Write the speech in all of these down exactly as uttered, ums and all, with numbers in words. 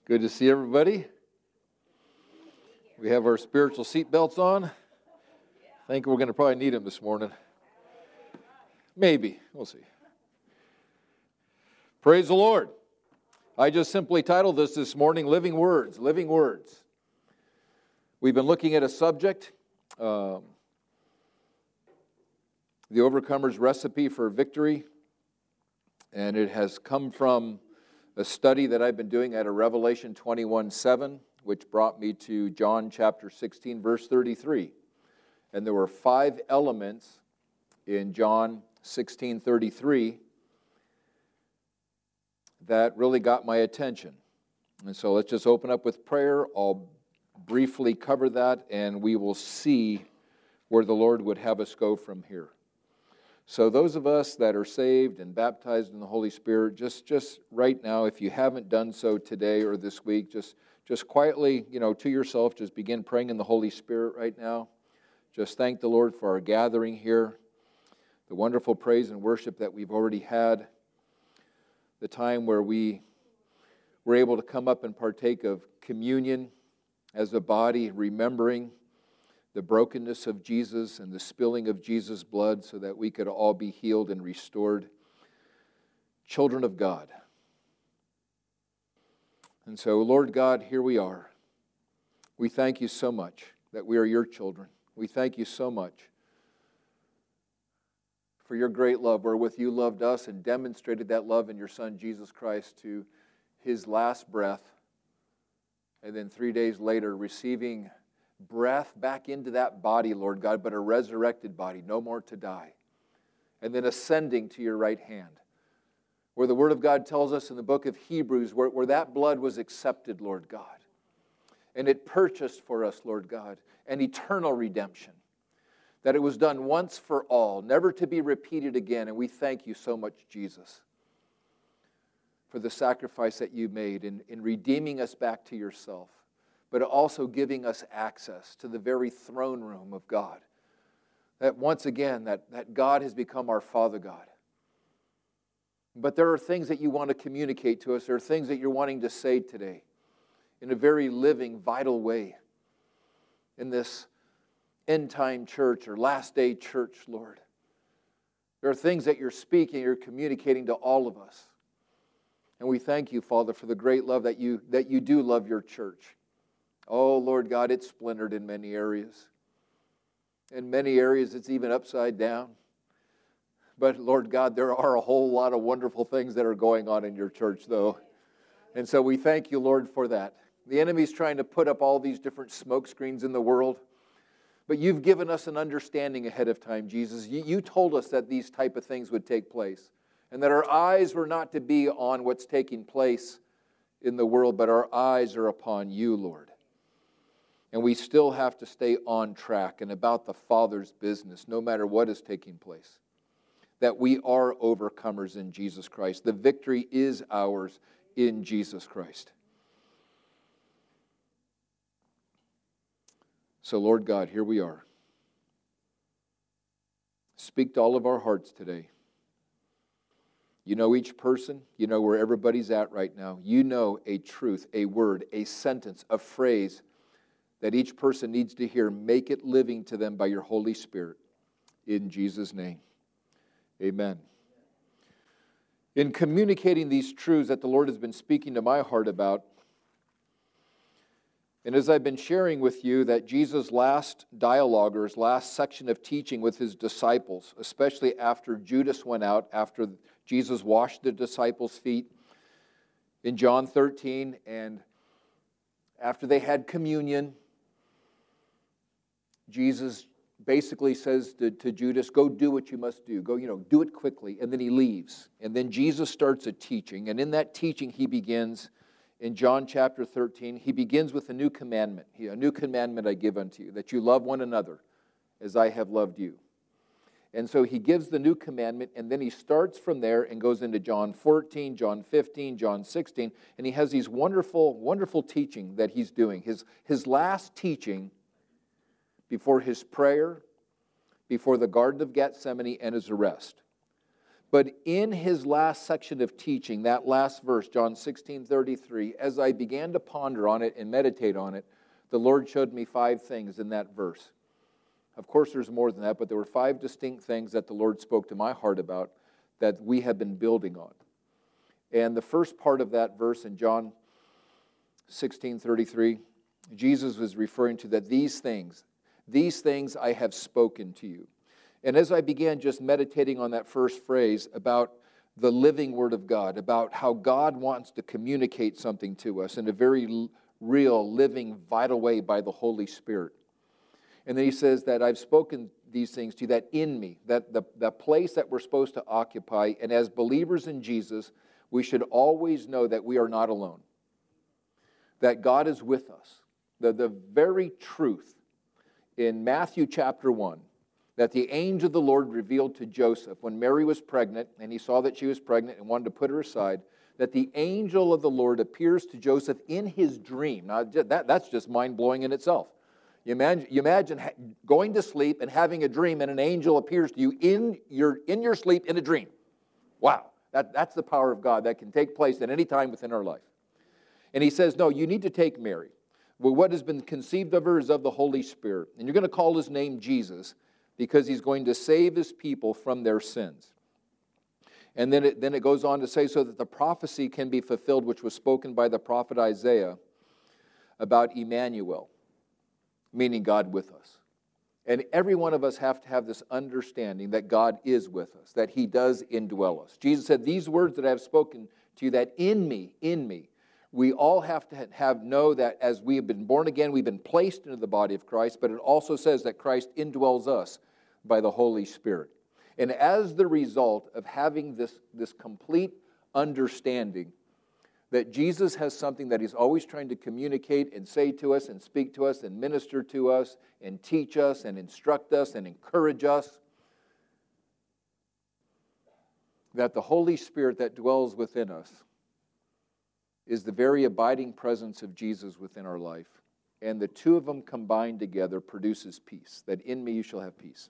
Good to see everybody. We have our spiritual seatbelts on. I think we're going to probably need them this morning. Maybe. We'll see. Praise the Lord. I just simply titled this this morning, Living Words, Living Words. We've been looking at a subject, um, the Overcomer's Recipe for Victory, and it has come from a study that I've been doing out of Revelation twenty-one seven, which brought me to John chapter sixteen, verse thirty-three. And there were five elements in John sixteen thirty-three that really got my attention. And so let's just open up with prayer. I'll briefly cover that, and we will see where the Lord would have us go from here. So those of us that are saved and baptized in the Holy Spirit, just, just right now, if you haven't done so today or this week, just, just quietly, you know, to yourself, just begin praying in the Holy Spirit right now. Just thank the Lord for our gathering here, the wonderful praise and worship that we've already had, the time where we were able to come up and partake of communion as a body, remembering the brokenness of Jesus and the spilling of Jesus' blood so that we could all be healed and restored. Children of God. And so, Lord God, here we are. We thank you so much that we are your children. We thank you so much for your great love, wherewith you loved us and demonstrated that love in your Son, Jesus Christ, to his last breath. And then three days later, receiving breath back into that body, Lord God, but a resurrected body, no more to die. And then ascending to your right hand, where the Word of God tells us in the book of Hebrews, where, where that blood was accepted, Lord God. And it purchased for us, Lord God, an eternal redemption. That it was done once for all, never to be repeated again. And we thank you so much, Jesus, for the sacrifice that you made in, in redeeming us back to yourself, but also giving us access to the very throne room of God. That once again, that, that God has become our Father God. But there are things that you want to communicate to us. There are things that you're wanting to say today in a very living, vital way in this end-time church or last-day church, Lord. There are things that you're speaking, you're communicating to all of us. And we thank you, Father, for the great love that you, that you do love your church. Oh, Lord God, it's splintered in many areas. In many areas, it's even upside down. But, Lord God, there are a whole lot of wonderful things that are going on in your church, though. And so we thank you, Lord, for that. The enemy's trying to put up all these different smoke screens in the world. But you've given us an understanding ahead of time, Jesus. You, you told us that these type of things would take place. And that our eyes were not to be on what's taking place in the world, but our eyes are upon you, Lord. And we still have to stay on track and about the Father's business, no matter what is taking place. That we are overcomers in Jesus Christ. The victory is ours in Jesus Christ. So, Lord God, here we are. Speak to all of our hearts today. You know each person. You know where everybody's at right now. You know a truth, a word, a sentence, a phrase that each person needs to hear. Make it living to them by your Holy Spirit. In Jesus' name, amen. In communicating these truths that the Lord has been speaking to my heart about, and as I've been sharing with you that Jesus' last dialogue or his last section of teaching with his disciples, especially after Judas went out, after Jesus washed the disciples' feet in John thirteen, and after they had communion, Jesus basically says to, to Judas, go do what you must do. Go, you know, do it quickly. And then he leaves. And then Jesus starts a teaching. And in that teaching, he begins, in John chapter thirteen, he begins with a new commandment. A new commandment I give unto you, that you love one another as I have loved you. And so he gives the new commandment, and then he starts from there and goes into John fourteen, John fifteen, John sixteen, and he has these wonderful, wonderful teaching that he's doing. His, his last teaching before his prayer, before the Garden of Gethsemane, and his arrest. But in his last section of teaching, that last verse, John sixteen thirty-three, as I began to ponder on it and meditate on it, the Lord showed me five things in that verse. Of course, there's more than that, but there were five distinct things that the Lord spoke to my heart about that we have been building on. And the first part of that verse in John sixteen thirty-three, Jesus was referring to that these things, these things I have spoken to you. And as I began just meditating on that first phrase about the living Word of God, about how God wants to communicate something to us in a very real, living, vital way by the Holy Spirit. And then he says that I've spoken these things to you, that in me, that the, the place that we're supposed to occupy, and as believers in Jesus, we should always know that we are not alone, that God is with us. The, the very truth in Matthew chapter one, that the angel of the Lord revealed to Joseph when Mary was pregnant, and he saw that she was pregnant and wanted to put her aside, that the angel of the Lord appears to Joseph in his dream. Now, that, that's just mind-blowing in itself. You imagine, you imagine going to sleep and having a dream, and an angel appears to you in your, in your sleep in a dream. Wow, that, that's the power of God that can take place at any time within our life. And he says, no, you need to take Mary. Well, what has been conceived of her is of the Holy Spirit. And you're going to call his name Jesus, because he's going to save his people from their sins. And then it, then it goes on to say, so that the prophecy can be fulfilled, which was spoken by the prophet Isaiah about Emmanuel, meaning God with us. And every one of us have to have this understanding that God is with us, that he does indwell us. Jesus said, these words that I have spoken to you, that in me, in me, we all have to have know that as we have been born again, we've been placed into the body of Christ, but it also says that Christ indwells us by the Holy Spirit. And as the result of having this, this complete understanding that Jesus has something that he's always trying to communicate and say to us and speak to us and minister to us and teach us and instruct us and encourage us, that the Holy Spirit that dwells within us is the very abiding presence of Jesus within our life. And the two of them combined together produces peace, that in me you shall have peace.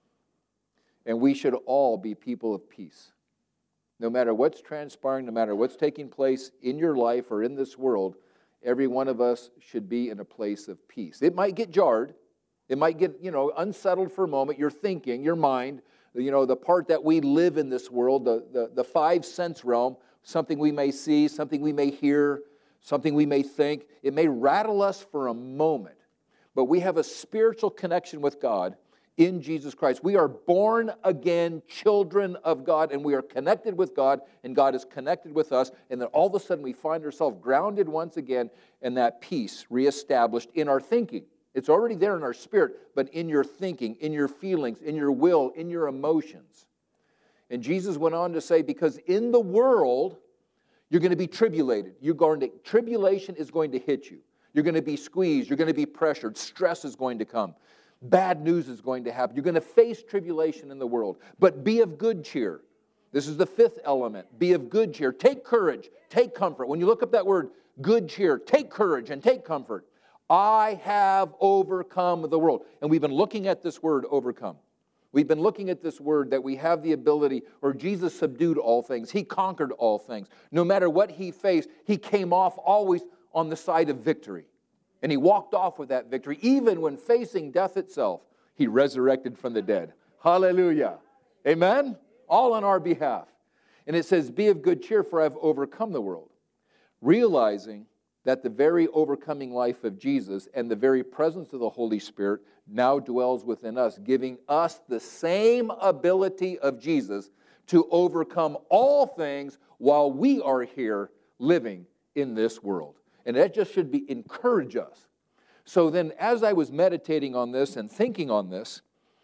And we should all be people of peace. No matter what's transpiring, no matter what's taking place in your life or in this world, every one of us should be in a place of peace. It might get jarred. It might get, you know, unsettled for a moment. Your thinking, your mind, you know, the part that we live in this world, the, the, the five sense realm, something we may see, something we may hear, something we may think. It may rattle us for a moment, but we have a spiritual connection with God in Jesus Christ. We are born again children of God, and we are connected with God, and God is connected with us, and then all of a sudden we find ourselves grounded once again in that peace reestablished in our thinking. It's already there in our spirit, but in your thinking, in your feelings, in your will, in your emotions. And Jesus went on to say, because in the world, you're going to be tribulated. You're going to, tribulation is going to hit you. You're going to be squeezed. You're going to be pressured. Stress is going to come. Bad news is going to happen. You're going to face tribulation in the world. But be of good cheer. This is the fifth element. Be of good cheer. Take courage. Take comfort. When you look up that word, good cheer, take courage and take comfort. I have overcome the world. And we've been looking at this word, overcome. We've been looking at this word that we have the ability, or Jesus subdued all things. He conquered all things. No matter what he faced, he came off always on the side of victory. And he walked off with that victory. Even when facing death itself, he resurrected from the dead. Hallelujah. Amen? All on our behalf. And it says, be of good cheer, for I have overcome the world. Realizing that the very overcoming life of Jesus and the very presence of the Holy Spirit now dwells within us, giving us the same ability of Jesus to overcome all things while we are here living in this world. And that just should be encourage us. So then, as I was meditating on this and thinking on this,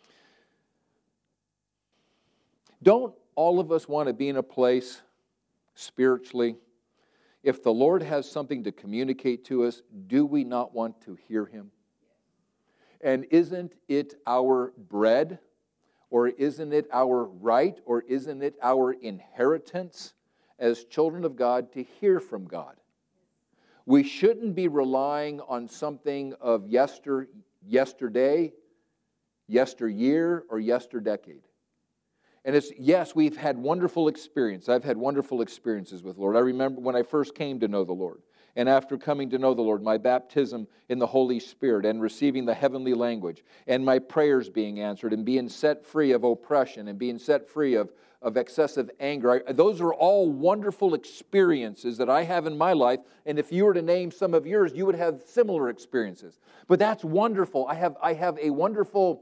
don't all of us want to be in a place spiritually? If the Lord has something to communicate to us, do we not want to hear him? And isn't it our bread, or isn't it our right, or isn't it our inheritance as children of God to hear from God? We shouldn't be relying on something of yester, yesterday, yesteryear, or yesterdecade. And it's, yes, we've had wonderful experience. I've had wonderful experiences with the Lord. I remember when I first came to know the Lord. And after coming to know the Lord, my baptism in the Holy Spirit and receiving the heavenly language and my prayers being answered and being set free of oppression and being set free of, of excessive anger. I, those are all wonderful experiences that I have in my life. And if you were to name some of yours, you would have similar experiences. But that's wonderful. I have, I have a wonderful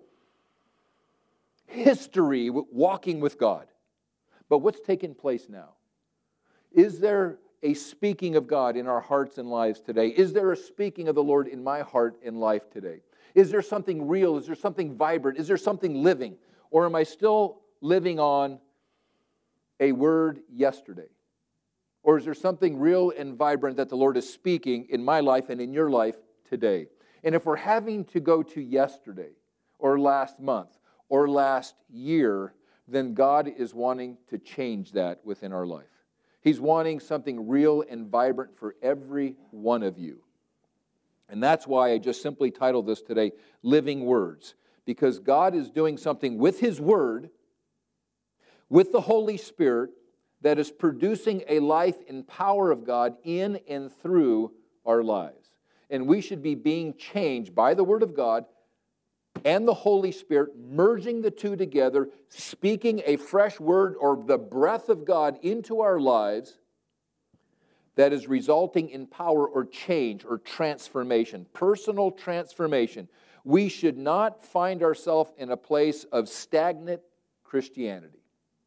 history walking with God. But what's taking place now? Is there a speaking of God in our hearts and lives today? Is there a speaking of the Lord in my heart and life today? Is there something real? Is there something vibrant? Is there something living? Or am I still living on a word yesterday? Or is there something real and vibrant that the Lord is speaking in my life and in your life today? And if we're having to go to yesterday or last month or last year, then God is wanting to change that within our life. He's wanting something real and vibrant for every one of you. And that's why I just simply titled this today, Living Words. Because God is doing something with His Word, with the Holy Spirit, that is producing a life and power of God in and through our lives. And we should be being changed by the Word of God and the Holy Spirit, merging the two together, speaking a fresh word or the breath of God into our lives that is resulting in power or change or transformation, personal transformation. We should not find ourselves in a place of stagnant Christianity,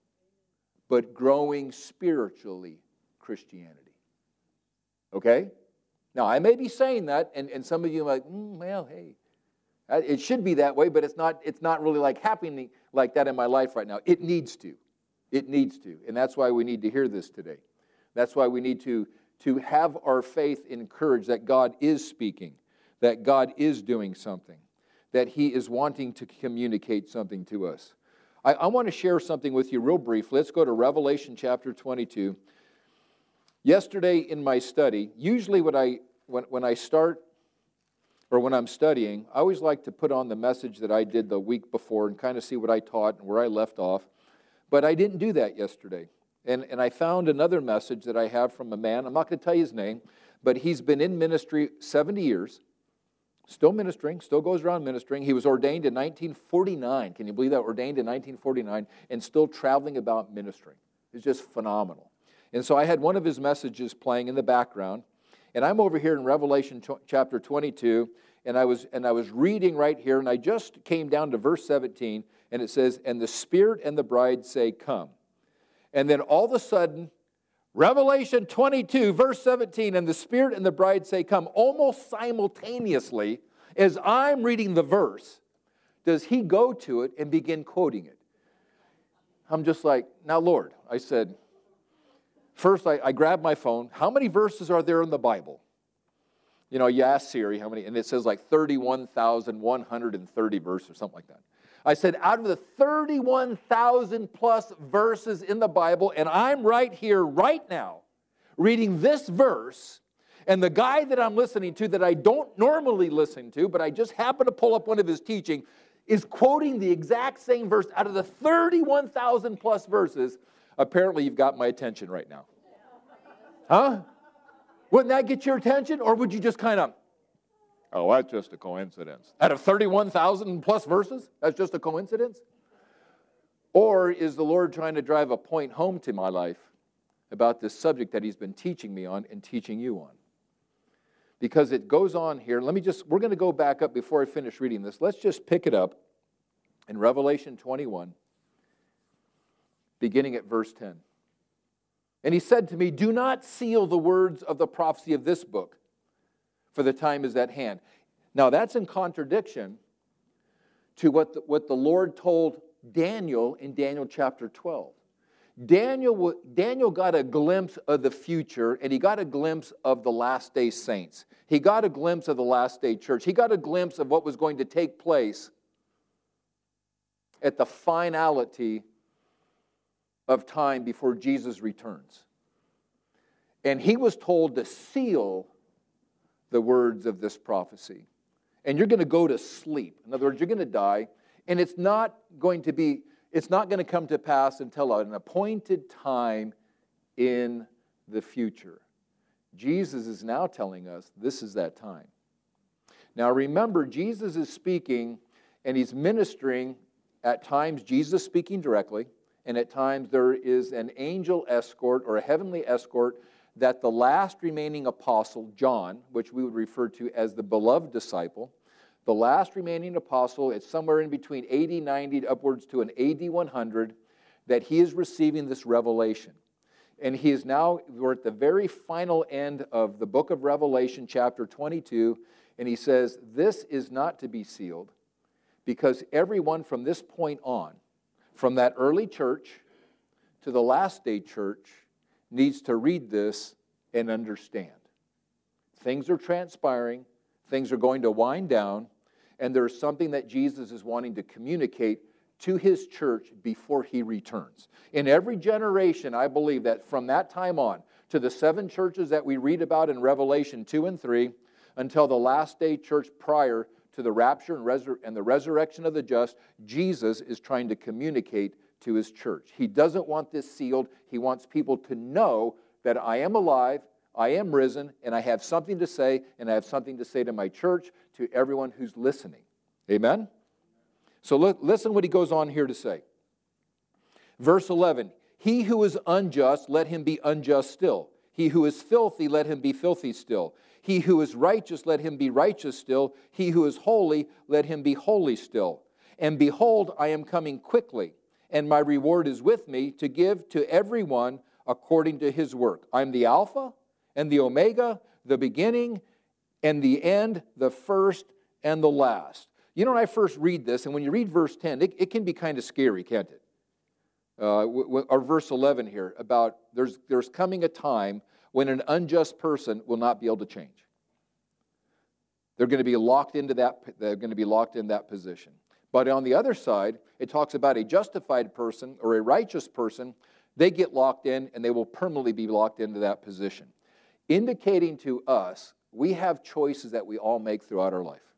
but growing spiritually Christianity. Okay? Now, I may be saying that, and, and some of you are like, mm, well, hey, it should be that way, but it's not, it's not really like happening like that in my life right now. It needs to. It needs to. And that's why we need to hear this today. That's why we need to, to have our faith encouraged that God is speaking, that God is doing something, that He is wanting to communicate something to us. I, I want to share something with you real briefly. Let's go to Revelation chapter twenty-two. Yesterday in my study, usually when I, when, when I start or when I'm studying, I always like to put on the message that I did the week before and kind of see what I taught and where I left off. But I didn't do that yesterday. And, and I found another message that I have from a man. I'm not going to tell you his name, but he's been in ministry seventy years, still ministering, still goes around ministering. He was ordained in nineteen forty-nine. Can you believe that? Ordained in nineteen forty-nine and still traveling about ministering. It's just phenomenal. And so I had one of his messages playing in the background. And I'm over here in Revelation chapter twenty-two, and I was and I was reading right here, and I just came down to verse seventeen, and it says, "And the Spirit and the bride say, 'Come.'" And then all of a sudden, Revelation twenty-two, verse seventeen, "And the Spirit and the bride say, 'Come.'" Almost simultaneously, as I'm reading the verse, does he go to it and begin quoting it. I'm just like, now, Lord, I said, first, I, I grabbed my phone. How many verses are there in the Bible? You know, you ask Siri how many, and it says like thirty-one thousand one hundred thirty verses or something like that. I said, out of the thirty-one thousand plus verses in the Bible, and I'm right here, right now, reading this verse, and the guy that I'm listening to that I don't normally listen to, but I just happen to pull up one of his teaching, is quoting the exact same verse out of the thirty-one thousand plus verses. Apparently, you've got my attention right now. Huh? Wouldn't that get your attention? Or would you just kind of, oh, that's just a coincidence. Out of thirty-one thousand plus verses, that's just a coincidence? Or is the Lord trying to drive a point home to my life about this subject that He's been teaching me on and teaching you on? Because it goes on here. Let me just, we're going to go back up before I finish reading this. Let's just pick it up in Revelation twenty-one. Beginning at verse ten. "And he said to me, 'Do not seal the words of the prophecy of this book, for the time is at hand.'" Now that's in contradiction to what the, what the Lord told Daniel in Daniel chapter twelve. Daniel, Daniel got a glimpse of the future, and he got a glimpse of the last day saints. He got a glimpse of the last day church. He got a glimpse of what was going to take place at the finality of time before Jesus returns. And he was told to seal the words of this prophecy. And you're going to go to sleep. In other words, you're going to die. And it's not going to be, it's not going to come to pass until an appointed time in the future. Jesus is now telling us this is that time. Now remember, Jesus is speaking and he's ministering. At times, Jesus speaking directly, and at times there is an angel escort or a heavenly escort that the last remaining apostle, John, which we would refer to as the beloved disciple, the last remaining apostle, it's somewhere in between A D ninety upwards to an A D one hundred, that he is receiving this revelation. And he is now, we're at the very final end of the book of Revelation, chapter twenty-two, and he says, this is not to be sealed, because everyone from this point on, from that early church to the last day church, needs to read this and understand. Things are transpiring, things are going to wind down, and there's something that Jesus is wanting to communicate to his church before he returns. In every generation, I believe that from that time on to the seven churches that we read about in Revelation two and three, until the last day church prior to the rapture and, resur- and the resurrection of the just, Jesus is trying to communicate to his church. He doesn't want this sealed. He wants people to know that I am alive, I am risen, and I have something to say, and I have something to say to my church, to everyone who's listening. Amen? So look, listen what he goes on here to say. Verse eleven, he who is unjust, let him be unjust still. He who is filthy, let him be filthy still. He who is righteous, let him be righteous still. He who is holy, let him be holy still. And behold, I am coming quickly, and my reward is with me to give to everyone according to his work. I'm the Alpha and the Omega, the beginning and the end, the first and the last. You know, when I first read this, and when you read verse ten, it, it can be kind of scary, can't it? Uh, w- w- or verse eleven here, about there's, there's coming a time when an unjust person will not be able to change. They're going to be locked into that, they're going to be locked in that position. But on the other side, it talks about a justified person or a righteous person. They get locked in and they will permanently be locked into that position. Indicating to us, we have choices that we all make throughout our life.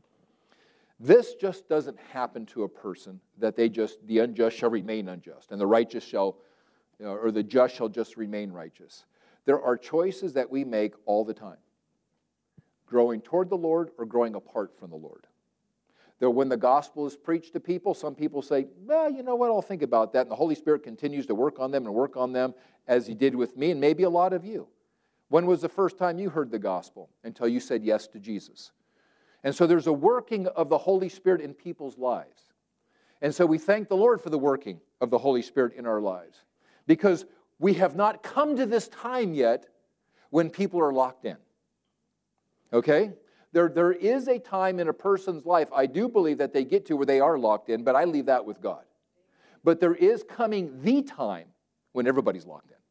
This just doesn't happen to a person that they just, the unjust shall remain unjust and the righteous shall, you know, or the just shall just remain righteous. There are choices that we make all the time. Growing toward the Lord or growing apart from the Lord. Though when the gospel is preached to people, some people say, well, you know what, I'll think about that. And the Holy Spirit continues to work on them and work on them as he did with me and maybe a lot of you. When was the first time you heard the gospel? Until you said yes to Jesus. And so there's a working of the Holy Spirit in people's lives. And so we thank the Lord for the working of the Holy Spirit in our lives. Because we have not come to this time yet when people are locked in. Okay? There, there is a time in a person's life, I do believe that they get to where they are locked in, but I leave that with God. But there is coming the time when everybody's locked in.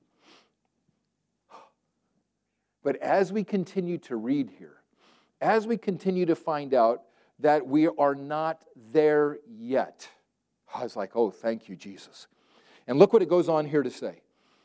But as we continue to read here, as we continue to find out that we are not there yet, I was like, oh, thank you, Jesus. And look what it goes on here to say.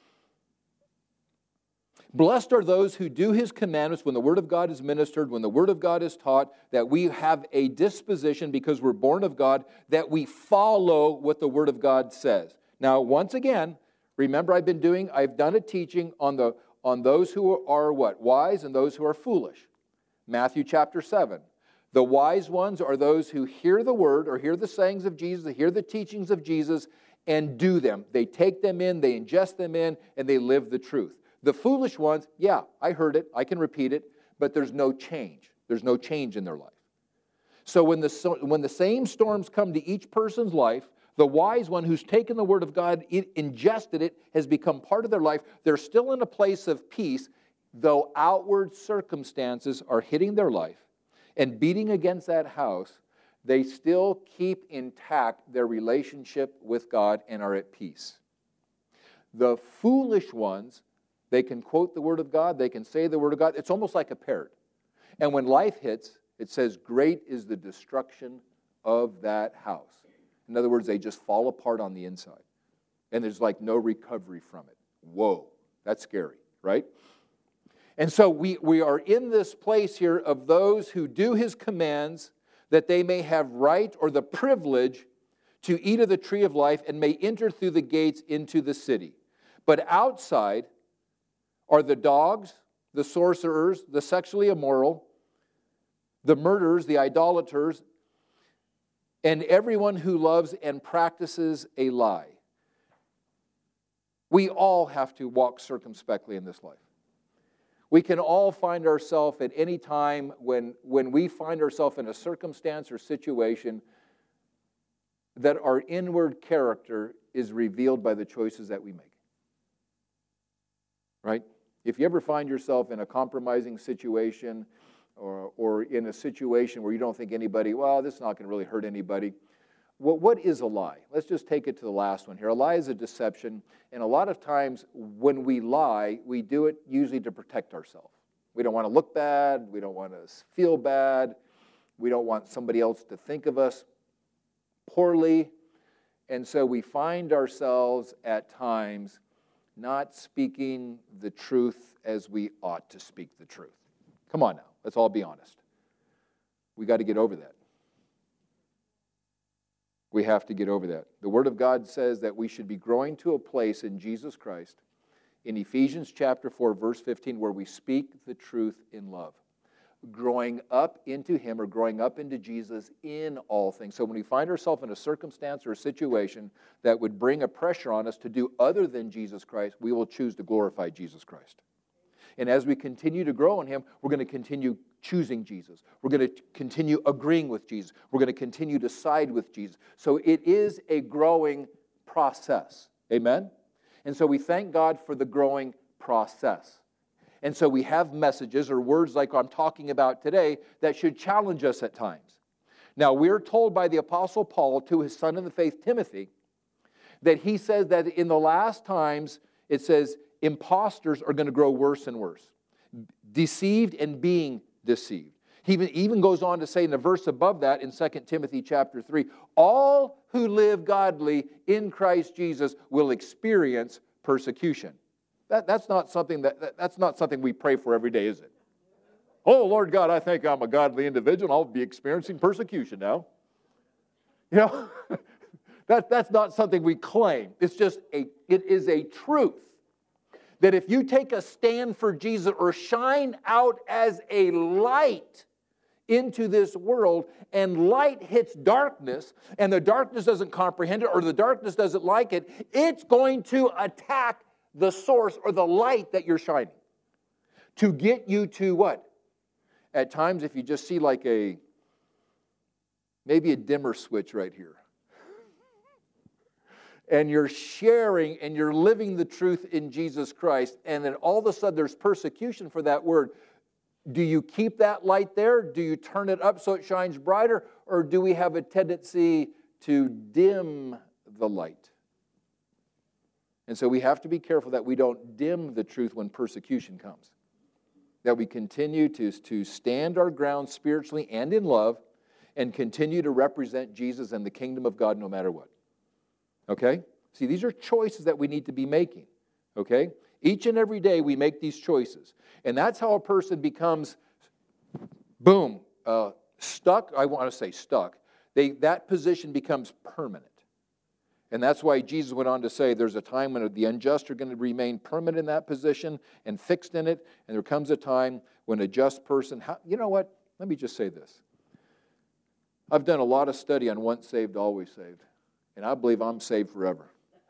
Blessed are those who do his commandments when the word of God is ministered, when the word of God is taught, that we have a disposition because we're born of God, that we follow what the word of God says. Now, once again, remember I've been doing, I've done a teaching on the on those who are what? Wise and those who are foolish. Matthew chapter seven. The wise ones are those who hear the word or hear the sayings of Jesus, hear the teachings of Jesus, and do them. They take them in, they ingest them in, and they live the truth. The foolish ones, yeah, I heard it, I can repeat it, but there's no change. There's no change in their life. So when the, when the same storms come to each person's life, the wise one who's taken the word of God, ingested it, has become part of their life, they're still in a place of peace, though outward circumstances are hitting their life and beating against that house, they still keep intact their relationship with God and are at peace. The foolish ones, they can quote the word of God, they can say the word of God. It's almost like a parrot. And when life hits, it says, great is the destruction of that house. In other words, they just fall apart on the inside. And there's like no recovery from it. Whoa, that's scary, right? And so we, we are in this place here of those who do his commands, that they may have right or the privilege to eat of the tree of life and may enter through the gates into the city. But outside are the dogs, the sorcerers, the sexually immoral, the murderers, the idolaters, and everyone who loves and practices a lie. We all have to walk circumspectly in this life. We can all find ourselves at any time when, when we find ourselves in a circumstance or situation that our inward character is revealed by the choices that we make. Right? If you ever find yourself in a compromising situation or, or in a situation where you don't think anybody, well, this is not going to really hurt anybody. Well, what is a lie? Let's just take it to the last one here. A lie is a deception, and a lot of times when we lie, we do it usually to protect ourselves. We don't want to look bad. We don't want to feel bad. We don't want somebody else to think of us poorly. And so we find ourselves at times not speaking the truth as we ought to speak the truth. Come on now, let's all be honest. We got to get over that. We have to get over that. The Word of God says that we should be growing to a place in Jesus Christ, in Ephesians chapter four, verse fifteen, where we speak the truth in love. Growing up into Him or growing up into Jesus in all things. So when we find ourselves in a circumstance or a situation that would bring a pressure on us to do other than Jesus Christ, we will choose to glorify Jesus Christ. And as we continue to grow in Him, we're going to continue choosing Jesus. We're going to continue agreeing with Jesus. We're going to continue to side with Jesus. So it is a growing process. Amen? And so we thank God for the growing process. And so we have messages or words like I'm talking about today that should challenge us at times. Now, we're told by the Apostle Paul to his son in the faith, Timothy, that he says that in the last times, it says, imposters are going to grow worse and worse. Deceived and being deceived. He even, even goes on to say in the verse above that in Second Timothy chapter three, all who live godly in Christ Jesus will experience persecution. That, that's not something that, that that's not something we pray for every day, is it? Oh, Lord God, I think I'm a godly individual. I'll be experiencing persecution now. You know, that, that's not something we claim. It's just a, it is a truth that if you take a stand for Jesus or shine out as a light into this world and light hits darkness and the darkness doesn't comprehend it or the darkness doesn't like it, it's going to attack the source or the light that you're shining to get you to what? At times, if you just see like a, maybe a dimmer switch right here, and you're sharing and you're living the truth in Jesus Christ, and then all of a sudden there's persecution for that word, do you keep that light there? Do you turn it up so it shines brighter? Or do we have a tendency to dim the light? And so we have to be careful that we don't dim the truth when persecution comes. That we continue to, to stand our ground spiritually and in love and continue to represent Jesus and the kingdom of God no matter what. Okay? See, these are choices that we need to be making. Okay? Each and every day we make these choices. And that's how a person becomes, boom, uh, stuck. I want to say stuck. They, that position becomes permanent. And that's why Jesus went on to say there's a time when the unjust are going to remain permanent in that position and fixed in it. And there comes a time when a just person, how, you know what? Let me just say this. I've done a lot of study on once saved, always saved. And I believe I'm saved forever.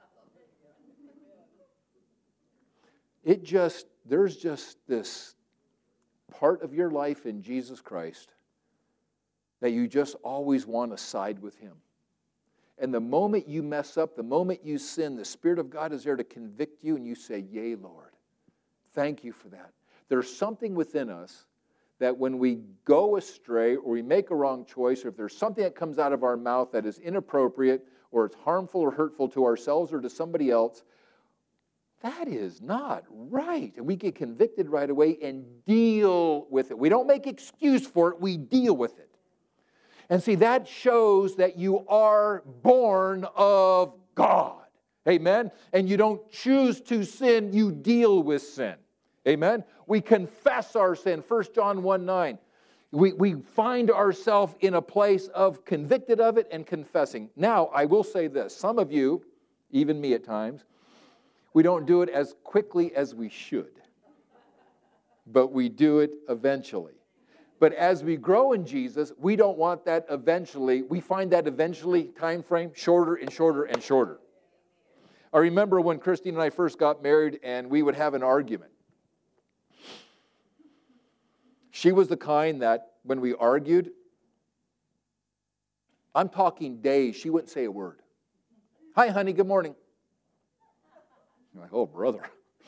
It just, there's just this part of your life in Jesus Christ that you just always want to side with Him. And the moment you mess up, the moment you sin, the Spirit of God is there to convict you and you say, yea, Lord. Thank you for that. There's something within us that when we go astray or we make a wrong choice, or if there's something that comes out of our mouth that is inappropriate or it's harmful or hurtful to ourselves or to somebody else, that is not right. And we get convicted right away and deal with it. We don't make excuse for it, we deal with it. And see, that shows that you are born of God. Amen? And you don't choose to sin, you deal with sin. Amen? We confess our sin. First John one nine. We, we find ourselves in a place of convicted of it and confessing. Now, I will say this. Some of you, even me at times, we don't do it as quickly as we should. But we do it eventually. But as we grow in Jesus, we don't want that eventually. We find that eventually time frame shorter and shorter and shorter. I remember when Christine and I first got married and we would have an argument. She was the kind that when we argued, I'm talking days, she wouldn't say a word. Hi, honey, good morning. I'm like, oh, brother.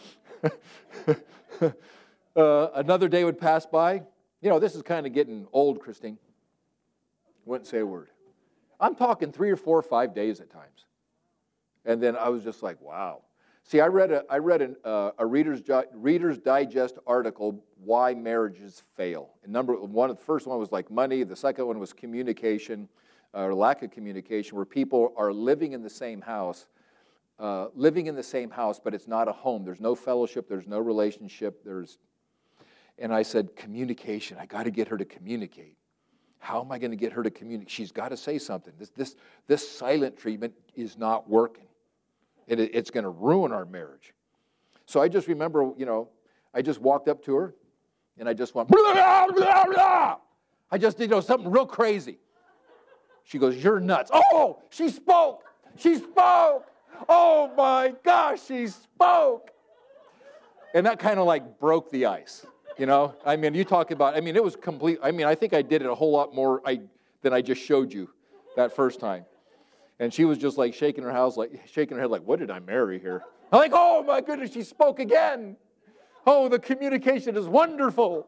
uh, another day would pass by. You know, this is kind of getting old, Christine. Wouldn't say a word. I'm talking three or four or five days at times. And then I was just like, wow. See, I read a I read an, uh, a Reader's Reader's Digest article, Why Marriages Fail. And number one, the first one was like money. The second one was communication, uh, or lack of communication, where people are living in the same house, uh, living in the same house, but it's not a home. There's no fellowship. There's no relationship. There's, and I said, communication. I got to get her to communicate. How am I going to get her to communicate? She's got to say something. This this this silent treatment is not working. It, it's going to ruin our marriage. So I just remember, you know, I just walked up to her, and I just went, blah, blah, blah, blah. I just did, you know, something real crazy. She goes, you're nuts. Oh, she spoke. She spoke. Oh, my gosh, she spoke. And that kind of like broke the ice, you know. I mean, you talk about, I mean, it was complete. I mean, I think I did it a whole lot more I, than I just showed you that first time. And she was just like shaking her house, like shaking her head, like, "What did I marry here?" I'm like, "Oh my goodness, she spoke again! Oh, the communication is wonderful."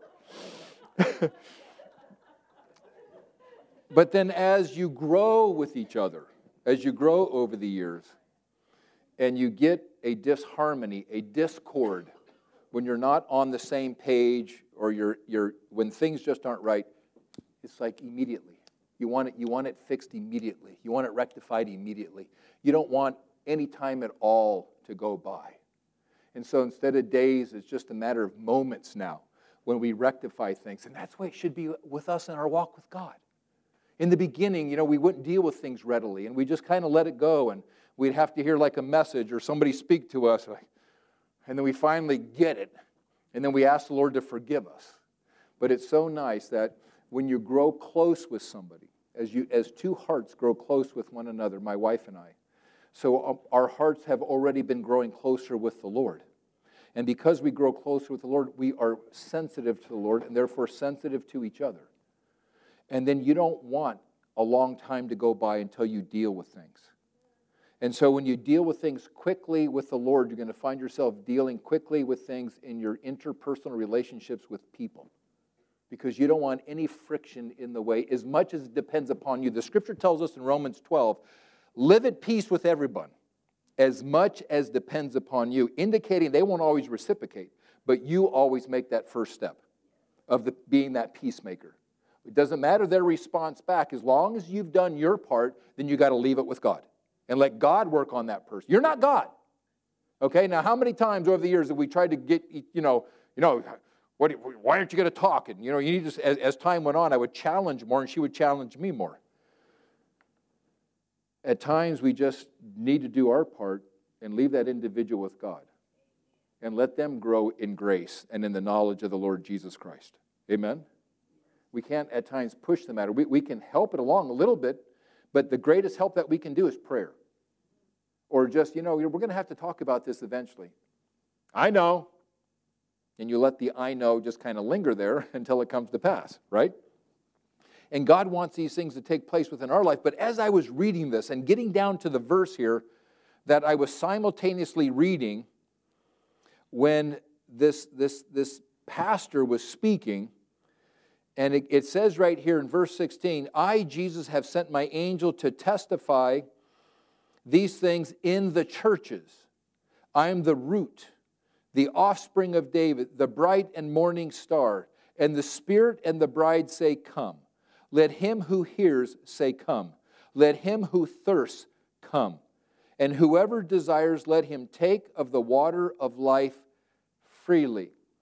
But then, as you grow with each other, as you grow over the years, and you get a disharmony, a discord, when you're not on the same page, or you're you're when things just aren't right, it's like immediately. You want it, you want it fixed immediately. You want it rectified immediately. You don't want any time at all to go by. And so instead of days, it's just a matter of moments now when we rectify things. And that's the way it should be with us in our walk with God. In the beginning, you know, we wouldn't deal with things readily, and we just kind of let it go, and we'd have to hear like a message or somebody speak to us, and then we finally get it, and then we ask the Lord to forgive us. But it's so nice that when you grow close with somebody, as you as two hearts grow close with one another, my wife and I, so our hearts have already been growing closer with the Lord. And because we grow closer with the Lord, we are sensitive to the Lord and therefore sensitive to each other. And then you don't want a long time to go by until you deal with things. And so when you deal with things quickly with the Lord, you're going to find yourself dealing quickly with things in your interpersonal relationships with people. Because you don't want any friction in the way, as much as it depends upon you. The Scripture tells us in Romans twelve, live at peace with everyone, as much as depends upon you, indicating they won't always reciprocate, but you always make that first step of the, being that peacemaker. It doesn't matter their response back. As long as you've done your part, then you got to leave it with God and let God work on that person. You're not God. Okay, now how many times over the years have we tried to get, you know, you know, What, why aren't you going to talk? And, you know, you need to, as, as time went on, I would challenge more, and she would challenge me more. At times, we just need to do our part and leave that individual with God and let them grow in grace and in the knowledge of the Lord Jesus Christ. Amen? We can't, at times, push the matter. We, we can help it along a little bit, but the greatest help that we can do is prayer. Or just, you know, we're going to have to talk about this eventually. I know. And you let the I know just kind of linger there until it comes to pass, right? And God wants these things to take place within our life. But as I was reading this and getting down to the verse here that I was simultaneously reading when this, this, this pastor was speaking, and it, it says right here in verse sixteen, I, Jesus, have sent my angel to testify these things in the churches. I am the root, the offspring of David, the bright and morning star. And the Spirit and the bride say, come. Let him who hears say, come. Let him who thirsts come. And whoever desires, let him take of the water of life freely.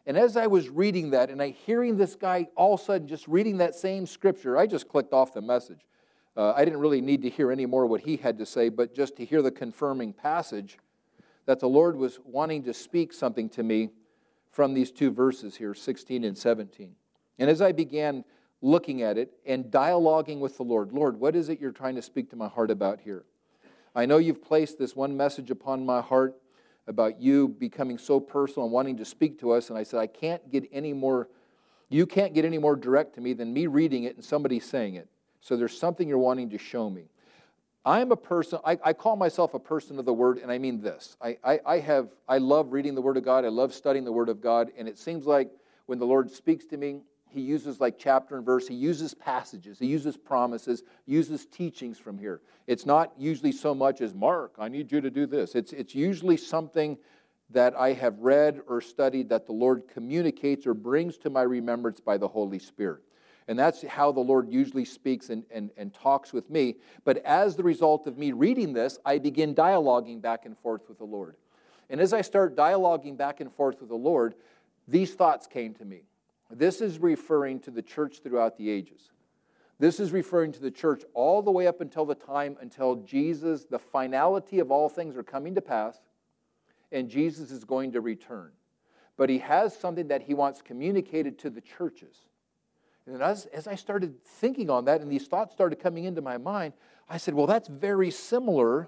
And as I was reading that, and I hearing this guy all of a sudden just reading that same scripture, I just clicked off the message. Uh, I didn't really need to hear any more what he had to say, but just to hear the confirming passage that the Lord was wanting to speak something to me from these two verses here, sixteen and seventeen. And as I began looking at it and dialoguing with the Lord, Lord, what is it you're trying to speak to my heart about here? I know you've placed this one message upon my heart about you becoming so personal and wanting to speak to us, and I said, I can't get any more, you can't get any more direct to me than me reading it and somebody saying it. So there's something you're wanting to show me. I'm a person, I, I call myself a person of the Word, and I mean this. I, I, I have, I love reading the Word of God, I love studying the Word of God, and it seems like when the Lord speaks to me, He uses like chapter and verse, He uses passages, He uses promises, uses teachings from here. It's not usually so much as, Mark, I need you to do this. It's, it's usually something that I have read or studied that the Lord communicates or brings to my remembrance by the Holy Spirit. And that's how the Lord usually speaks and, and, and talks with me. But as the result of me reading this, I begin dialoguing back and forth with the Lord. And as I start dialoguing back and forth with the Lord, these thoughts came to me. This is referring to the church throughout the ages. This is referring to the church all the way up until the time until Jesus, the finality of all things are coming to pass, and Jesus is going to return. But He has something that He wants communicated to the churches. And as, as I started thinking on that and these thoughts started coming into my mind, I said, well, that's very similar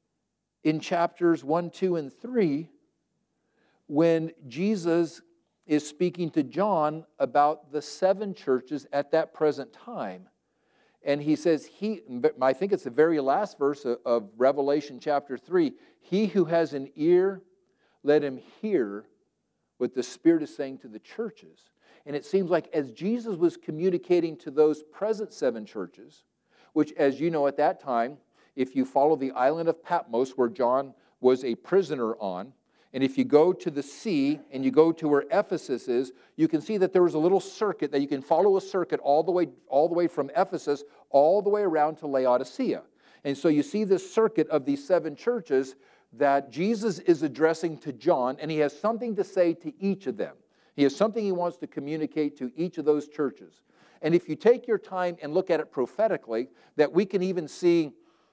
in chapters one, two, and three when Jesus is speaking to John about the seven churches at that present time. And he says, he, I think it's the very last verse of, of Revelation chapter three, he who has an ear, let him hear what the Spirit is saying to the churches. And it seems like as Jesus was communicating to those present seven churches, which as you know at that time, if you follow the island of Patmos where John was a prisoner on, and if you go to the sea and you go to where Ephesus is, you can see that there was a little circuit that you can follow a circuit all the way, all the way from Ephesus all the way around to Laodicea. And so you see this circuit of these seven churches that Jesus is addressing to John, and He has something to say to each of them. He has something He wants to communicate to each of those churches. And if you take your time and look at it prophetically, that we can even see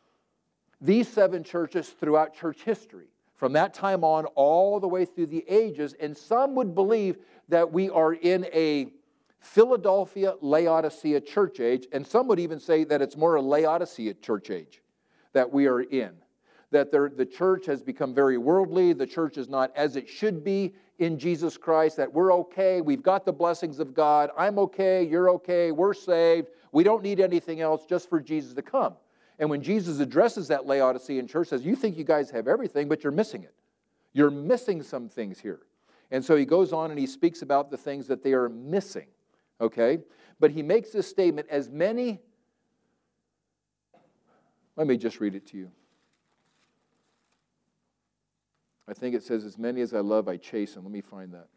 these seven churches throughout church history. From that time on, all the way through the ages, and some would believe that we are in a Philadelphia, Laodicea church age, and some would even say that it's more a Laodicea church age that we are in. That the church has become very worldly, the church is not as it should be in Jesus Christ, that we're okay, we've got the blessings of God, I'm okay, you're okay, we're saved, we don't need anything else just for Jesus to come. And when Jesus addresses that Laodicean church, says, you think you guys have everything, but you're missing it. You're missing some things here. And so he goes on and he speaks about the things that they are missing. Okay? But he makes this statement, as many, let me just read it to you. I think it says, as many as I love, I chasten. Let me find that.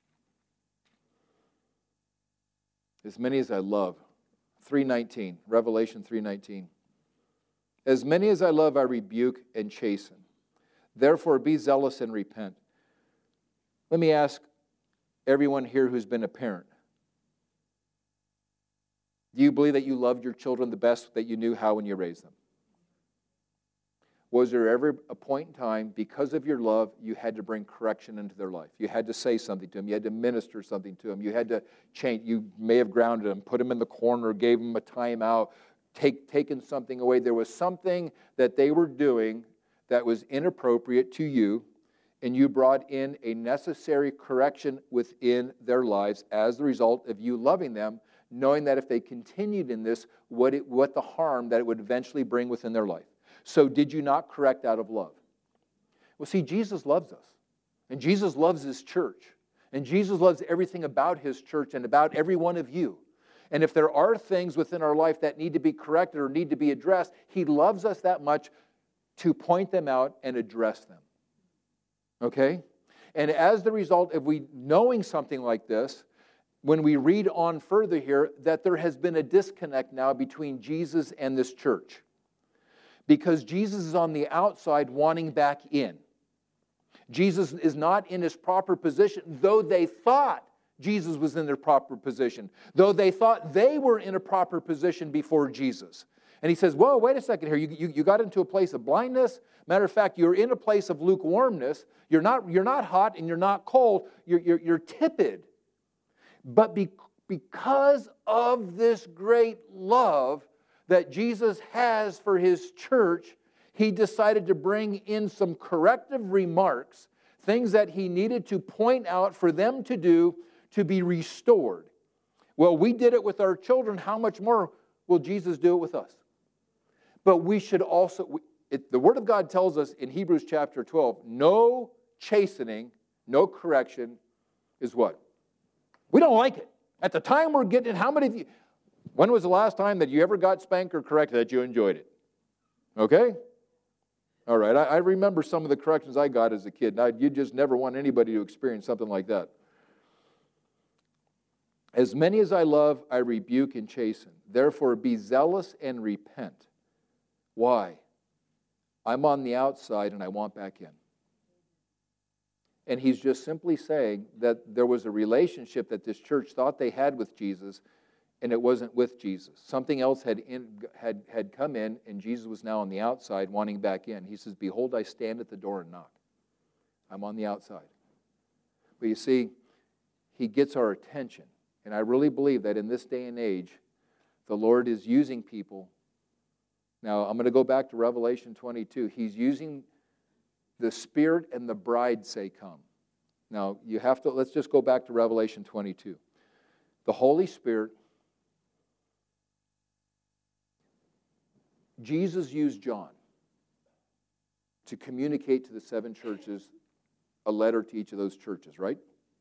As many as I love. three nineteen, Revelation three nineteen. As many as I love, I rebuke and chasten. Therefore, be zealous and repent. Let me ask everyone here who's been a parent. Do you believe that you loved your children the best that you knew how when you raised them? Was there ever a point in time, because of your love, you had to bring correction into their life? You had to say something to them. You had to minister something to them. You had to change. You may have grounded them, put them in the corner, gave them a timeout, Take, taken something away. There was something that they were doing that was inappropriate to you, and you brought in a necessary correction within their lives as the result of you loving them, knowing that if they continued in this, what, it, what the harm that it would eventually bring within their life. So did you not correct out of love? Well, see, Jesus loves us, and Jesus loves His church, and Jesus loves everything about His church and about every one of you. And if there are things within our life that need to be corrected or need to be addressed, He loves us that much to point them out and address them. Okay? And as the result of we knowing something like this, when we read on further here, that there has been a disconnect now between Jesus and this church. Because Jesus is on the outside wanting back in. Jesus is not in his proper position, though they thought Jesus was in their proper position, though they thought they were in a proper position before Jesus. And he says, whoa, wait a second here. You, you, you got into a place of blindness. Matter of fact, you're in a place of lukewarmness. You're not, you're not hot and you're not cold. You're, you're, you're tepid. But be, because of this great love that Jesus has for his church, he decided to bring in some corrective remarks, things that he needed to point out for them to do to be restored. Well, we did it with our children. How much more will Jesus do it with us? But we should also, it, the Word of God tells us in Hebrews chapter twelve, no chastening, no correction is what? We don't like it. At the time we're getting it, how many of you, when was the last time that you ever got spanked or corrected that you enjoyed it? Okay? All right, I, I remember some of the corrections I got as a kid. Now, you just never want anybody to experience something like that. As many as I love, I rebuke and chasten. Therefore, be zealous and repent. Why? I'm on the outside and I want back in. And he's just simply saying that there was a relationship that this church thought they had with Jesus, and it wasn't with Jesus. Something else had, in, had, had come in, and Jesus was now on the outside wanting back in. He says, behold, I stand at the door and knock. I'm on the outside. But you see, he gets our attention. And I really believe that in this day and age, the Lord is using people. Now, I'm going to go back to Revelation twenty-two. He's using the Spirit and the bride say, come. Now, you have to, let's just go back to Revelation twenty-two. The Holy Spirit, Jesus used John to communicate to the seven churches a letter to each of those churches, right?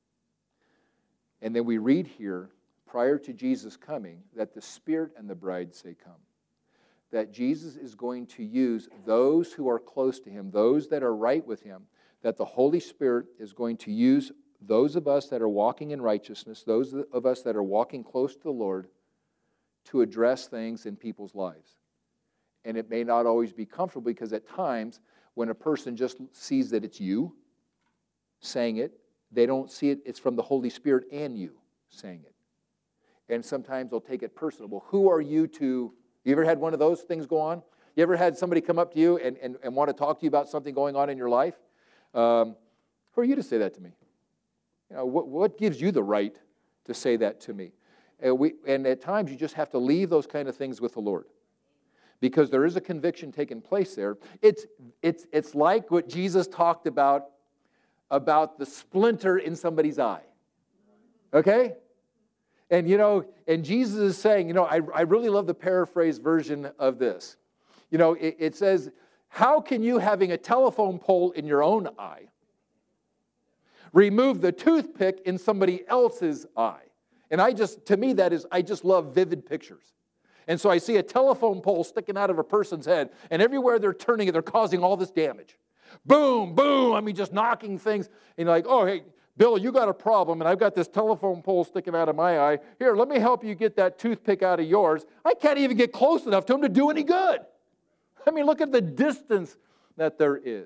And then we read here, prior to Jesus coming, that the Spirit and the bride say, come. That Jesus is going to use those who are close to him, those that are right with him, that the Holy Spirit is going to use those of us that are walking in righteousness, those of us that are walking close to the Lord, to address things in people's lives. And it may not always be comfortable, because at times, when a person just sees that it's you saying it, they don't see it, it's from the Holy Spirit and you saying it. And sometimes they'll take it personal. Well, who are you to... You ever had one of those things go on? You ever had somebody come up to you and, and, and want to talk to you about something going on in your life? Um, who are you to say that to me? You know, what, what gives you the right to say that to me? And, we, and at times you just have to leave those kind of things with the Lord, because there is a conviction taking place there. It's, it's, it's like what Jesus talked about, about the splinter in somebody's eye. Okay? And, you know, and Jesus is saying, you know, I, I really love the paraphrase version of this. You know, it, it says, how can you, having a telephone pole in your own eye, remove the toothpick in somebody else's eye? And I just, to me, that is, I just love vivid pictures. And so I see a telephone pole sticking out of a person's head, and everywhere they're turning it, they're causing all this damage. Boom, boom, I mean, just knocking things. And you're like, oh, hey, Bill, you got a problem, and I've got this telephone pole sticking out of my eye. Here, let me help you get that toothpick out of yours. I can't even get close enough to him to do any good. I mean, look at the distance that there is.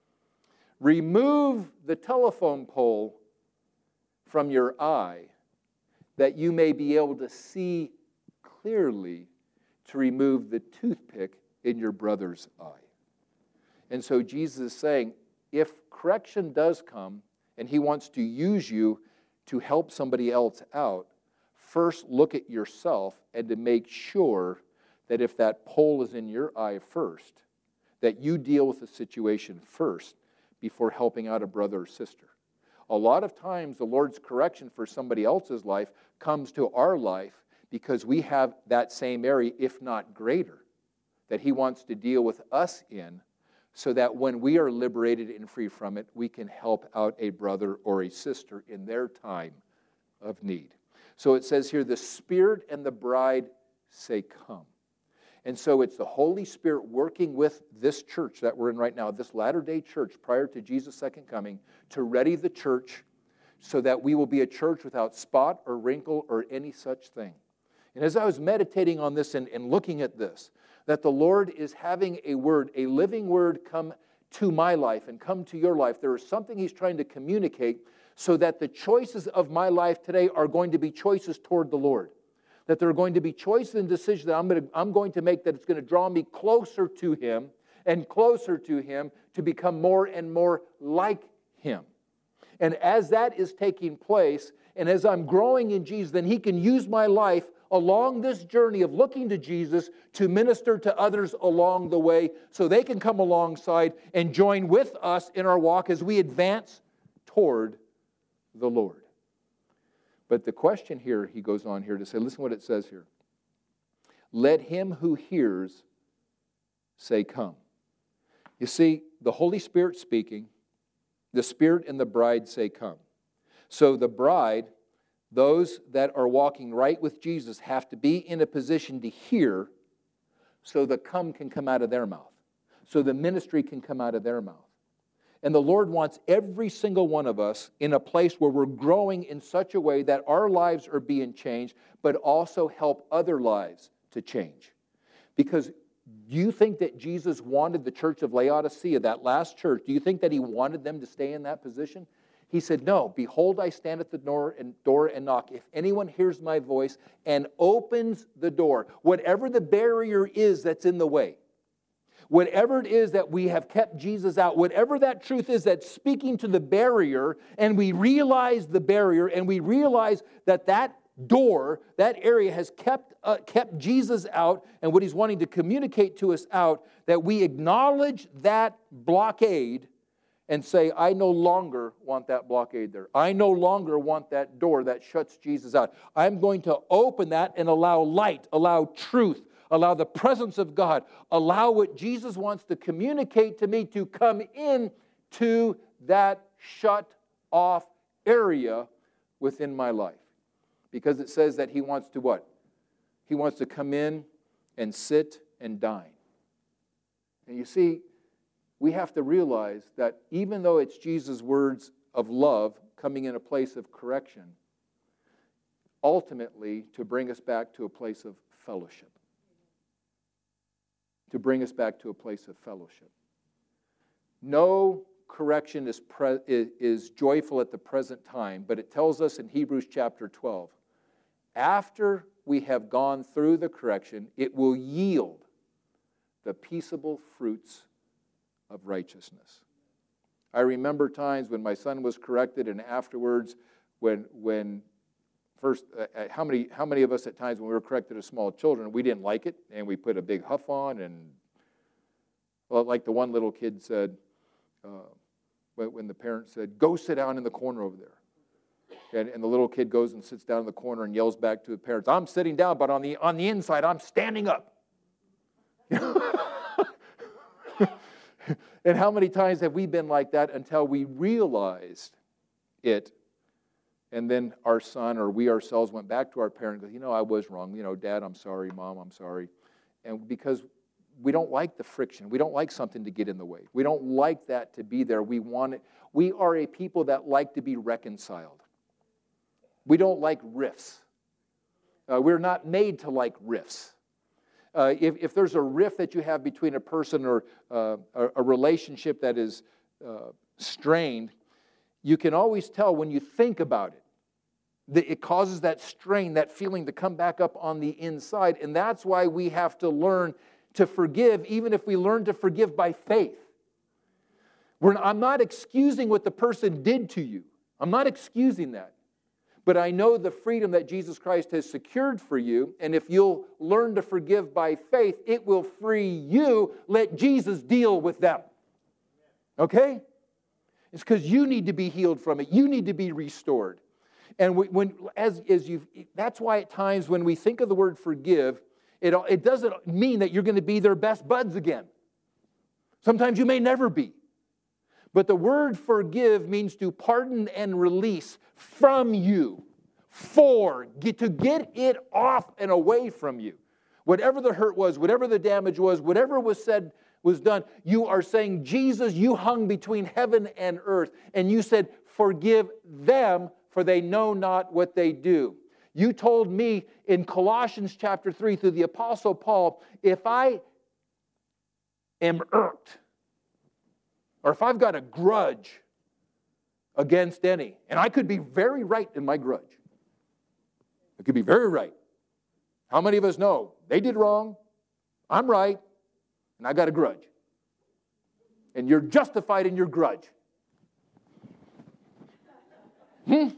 Remove the telephone pole from your eye that you may be able to see clearly to remove the toothpick in your brother's eye. And so Jesus is saying, if correction does come, and he wants to use you to help somebody else out, first look at yourself and to make sure that if that pole is in your eye first, that you deal with the situation first before helping out a brother or sister. A lot of times the Lord's correction for somebody else's life comes to our life because we have that same area, if not greater, that he wants to deal with us in, so that when we are liberated and free from it, we can help out a brother or a sister in their time of need. So it says here, the Spirit and the bride say, come. And so it's the Holy Spirit working with this church that we're in right now, this latter-day church prior to Jesus' second coming, to ready the church so that we will be a church without spot or wrinkle or any such thing. And as I was meditating on this and, and looking at this, that the Lord is having a word, a living word come to my life and come to your life. There is something he's trying to communicate so that the choices of my life today are going to be choices toward the Lord. That there are going to be choices and decisions that I'm going to, I'm going to make that it's going to draw me closer to him and closer to him to become more and more like him. And as that is taking place, and as I'm growing in Jesus, then he can use my life along this journey of looking to Jesus to minister to others along the way so they can come alongside and join with us in our walk as we advance toward the Lord. But the question here, he goes on here to say, listen what it says here. Let him who hears say, come. You see, the Holy Spirit speaking, the Spirit and the bride say, come. So the bride, those that are walking right with Jesus, have to be in a position to hear so the come can come out of their mouth. So the ministry can come out of their mouth. And the Lord wants every single one of us in a place where we're growing in such a way that our lives are being changed, but also help other lives to change. Because do you think that Jesus wanted the church of Laodicea, that last church, do you think that he wanted them to stay in that position? He said, no, behold, I stand at the door and, door and knock. If anyone hears my voice and opens the door, whatever the barrier is that's in the way, whatever it is that we have kept Jesus out, whatever that truth is that's speaking to the barrier, and we realize the barrier, and we realize that that door, that area has kept uh, kept Jesus out, and what he's wanting to communicate to us out, that we acknowledge that blockade and say, I no longer want that blockade there. I no longer want that door that shuts Jesus out. I'm going to open that and allow light, allow truth, allow the presence of God, allow what Jesus wants to communicate to me to come in to that shut off area within my life. Because it says that he wants to what? He wants to come in and sit and dine. And you see, we have to realize that even though it's Jesus' words of love coming in a place of correction, ultimately to bring us back to a place of fellowship. To bring us back to a place of fellowship. No correction is, pre- is joyful at the present time, but it tells us in Hebrews chapter twelve, after we have gone through the correction, it will yield the peaceable fruits of righteousness. I remember times when my son was corrected, and afterwards, when when first, uh, how many how many of us at times when we were corrected as small children, we didn't like it, and we put a big huff on, and well, like the one little kid said, uh, when, when the parent said, "Go sit down in the corner over there," and, and the little kid goes and sits down in the corner and yells back to the parents, "I'm sitting down, but on the on the inside, I'm standing up." And how many times have we been like that until we realized it, and then our son or we ourselves went back to our parent and goes, you know, I was wrong. You know, Dad, I'm sorry. Mom, I'm sorry. And because we don't like the friction. We don't like something to get in the way. We don't like that to be there. We want it. We are a people that like to be reconciled. We don't like rifts. Uh, we're not made to like rifts. Uh, if, if there's a rift that you have between a person or uh, a, a relationship that is uh, strained, you can always tell when you think about it. That it causes that strain, that feeling to come back up on the inside. And that's why we have to learn to forgive, even if we learn to forgive by faith. We're, I'm not excusing what the person did to you. I'm not excusing that. But I know the freedom that Jesus Christ has secured for you, and if you'll learn to forgive by faith, it will free you. Let Jesus deal with them. Okay? It's because you need to be healed from it. You need to be restored. And when, as, as you, that's why at times when we think of the word forgive, it, it doesn't mean that you're going to be their best buds again. Sometimes you may never be. But the word forgive means to pardon and release from you, for, get, to get it off and away from you. Whatever the hurt was, whatever the damage was, whatever was said was done, you are saying, Jesus, you hung between heaven and earth, and you said, forgive them, for they know not what they do. You told me in Colossians chapter three through the Apostle Paul, if I am irked, or if I've got a grudge against any, and I could be very right in my grudge. I could be very right. How many of us know they did wrong, I'm right, and I got a grudge? And you're justified in your grudge. Hmm?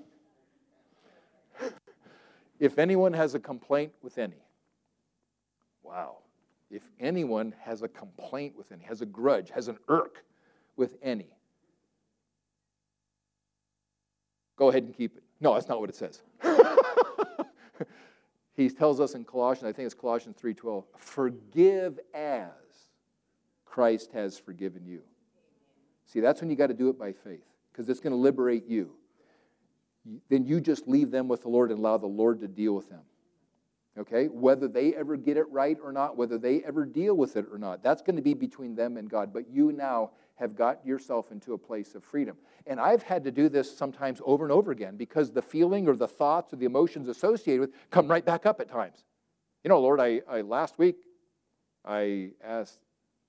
If anyone has a complaint with any, wow. If anyone has a complaint with any, has a grudge, has an irk with any, go ahead and keep it. No, that's not what it says. He tells us in Colossians, I think it's Colossians three twelve, forgive as Christ has forgiven you. See, that's when you got to do it by faith, because it's going to liberate you. Then you just leave them with the Lord and allow the Lord to deal with them. Okay? Whether they ever get it right or not, whether they ever deal with it or not, that's going to be between them and God. But you now have got yourself into a place of freedom. And I've had to do this sometimes over and over again because the feeling or the thoughts or the emotions associated with come right back up at times. You know, Lord, I, I last week I asked,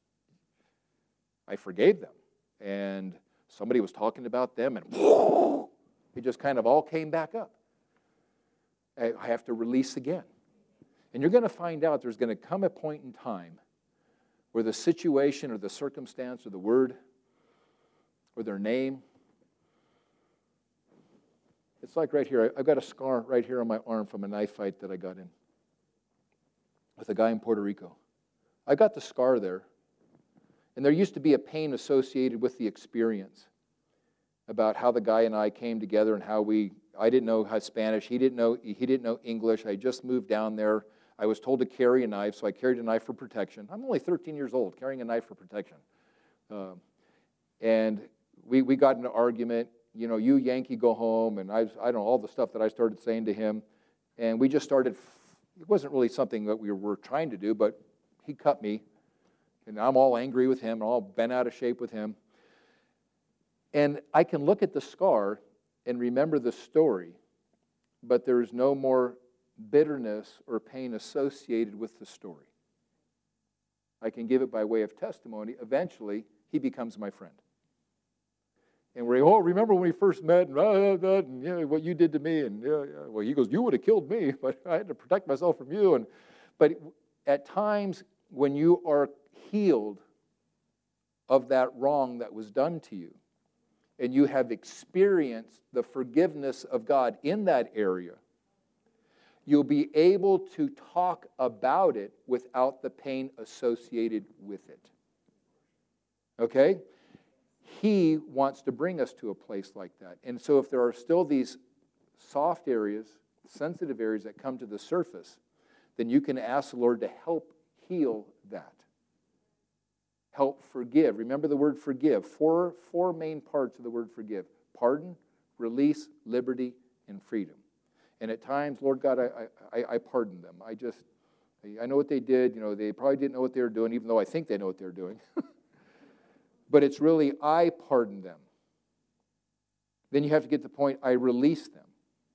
I forgave them. And somebody was talking about them and whoo, it just kind of all came back up. I have to release again. And you're going to find out there's going to come a point in time where the situation or the circumstance or the word or their name, it's like right here. I've got a scar right here on my arm from a knife fight that I got in with a guy in Puerto Rico. I got the scar there, and there used to be a pain associated with the experience about how the guy and I came together and how we, I didn't know how Spanish, he didn't know, he didn't know English. I just moved down there. I was told to carry a knife, so I carried a knife for protection. I'm only thirteen years old, carrying a knife for protection. Um, and we we got in an argument, you know, you Yankee, go home, and I, I don't know, all the stuff that I started saying to him. And we just started, it wasn't really something that we were trying to do, but he cut me. And I'm all angry with him, all bent out of shape with him. And I can look at the scar and remember the story, but there's no more bitterness or pain associated with the story. I can give it by way of testimony. Eventually, he becomes my friend. And we're, oh, remember when we first met, and, uh, that, and you know, what you did to me, and yeah, yeah. Well, he goes, you would have killed me, but I had to protect myself from you. And but at times when you are healed of that wrong that was done to you, and you have experienced the forgiveness of God in that area, you'll be able to talk about it without the pain associated with it. Okay? He wants to bring us to a place like that. And so if there are still these soft areas, sensitive areas that come to the surface, then you can ask the Lord to help heal that. Help forgive. Remember the word forgive. Four, four main parts of the word forgive. Pardon, release, liberty, and freedom. And at times, Lord God, I, I, I pardon them. I just, I know what they did. You know, they probably didn't know what they were doing, even though I think they know what they're doing. But it's really, I pardon them. Then you have to get to the point, I release them.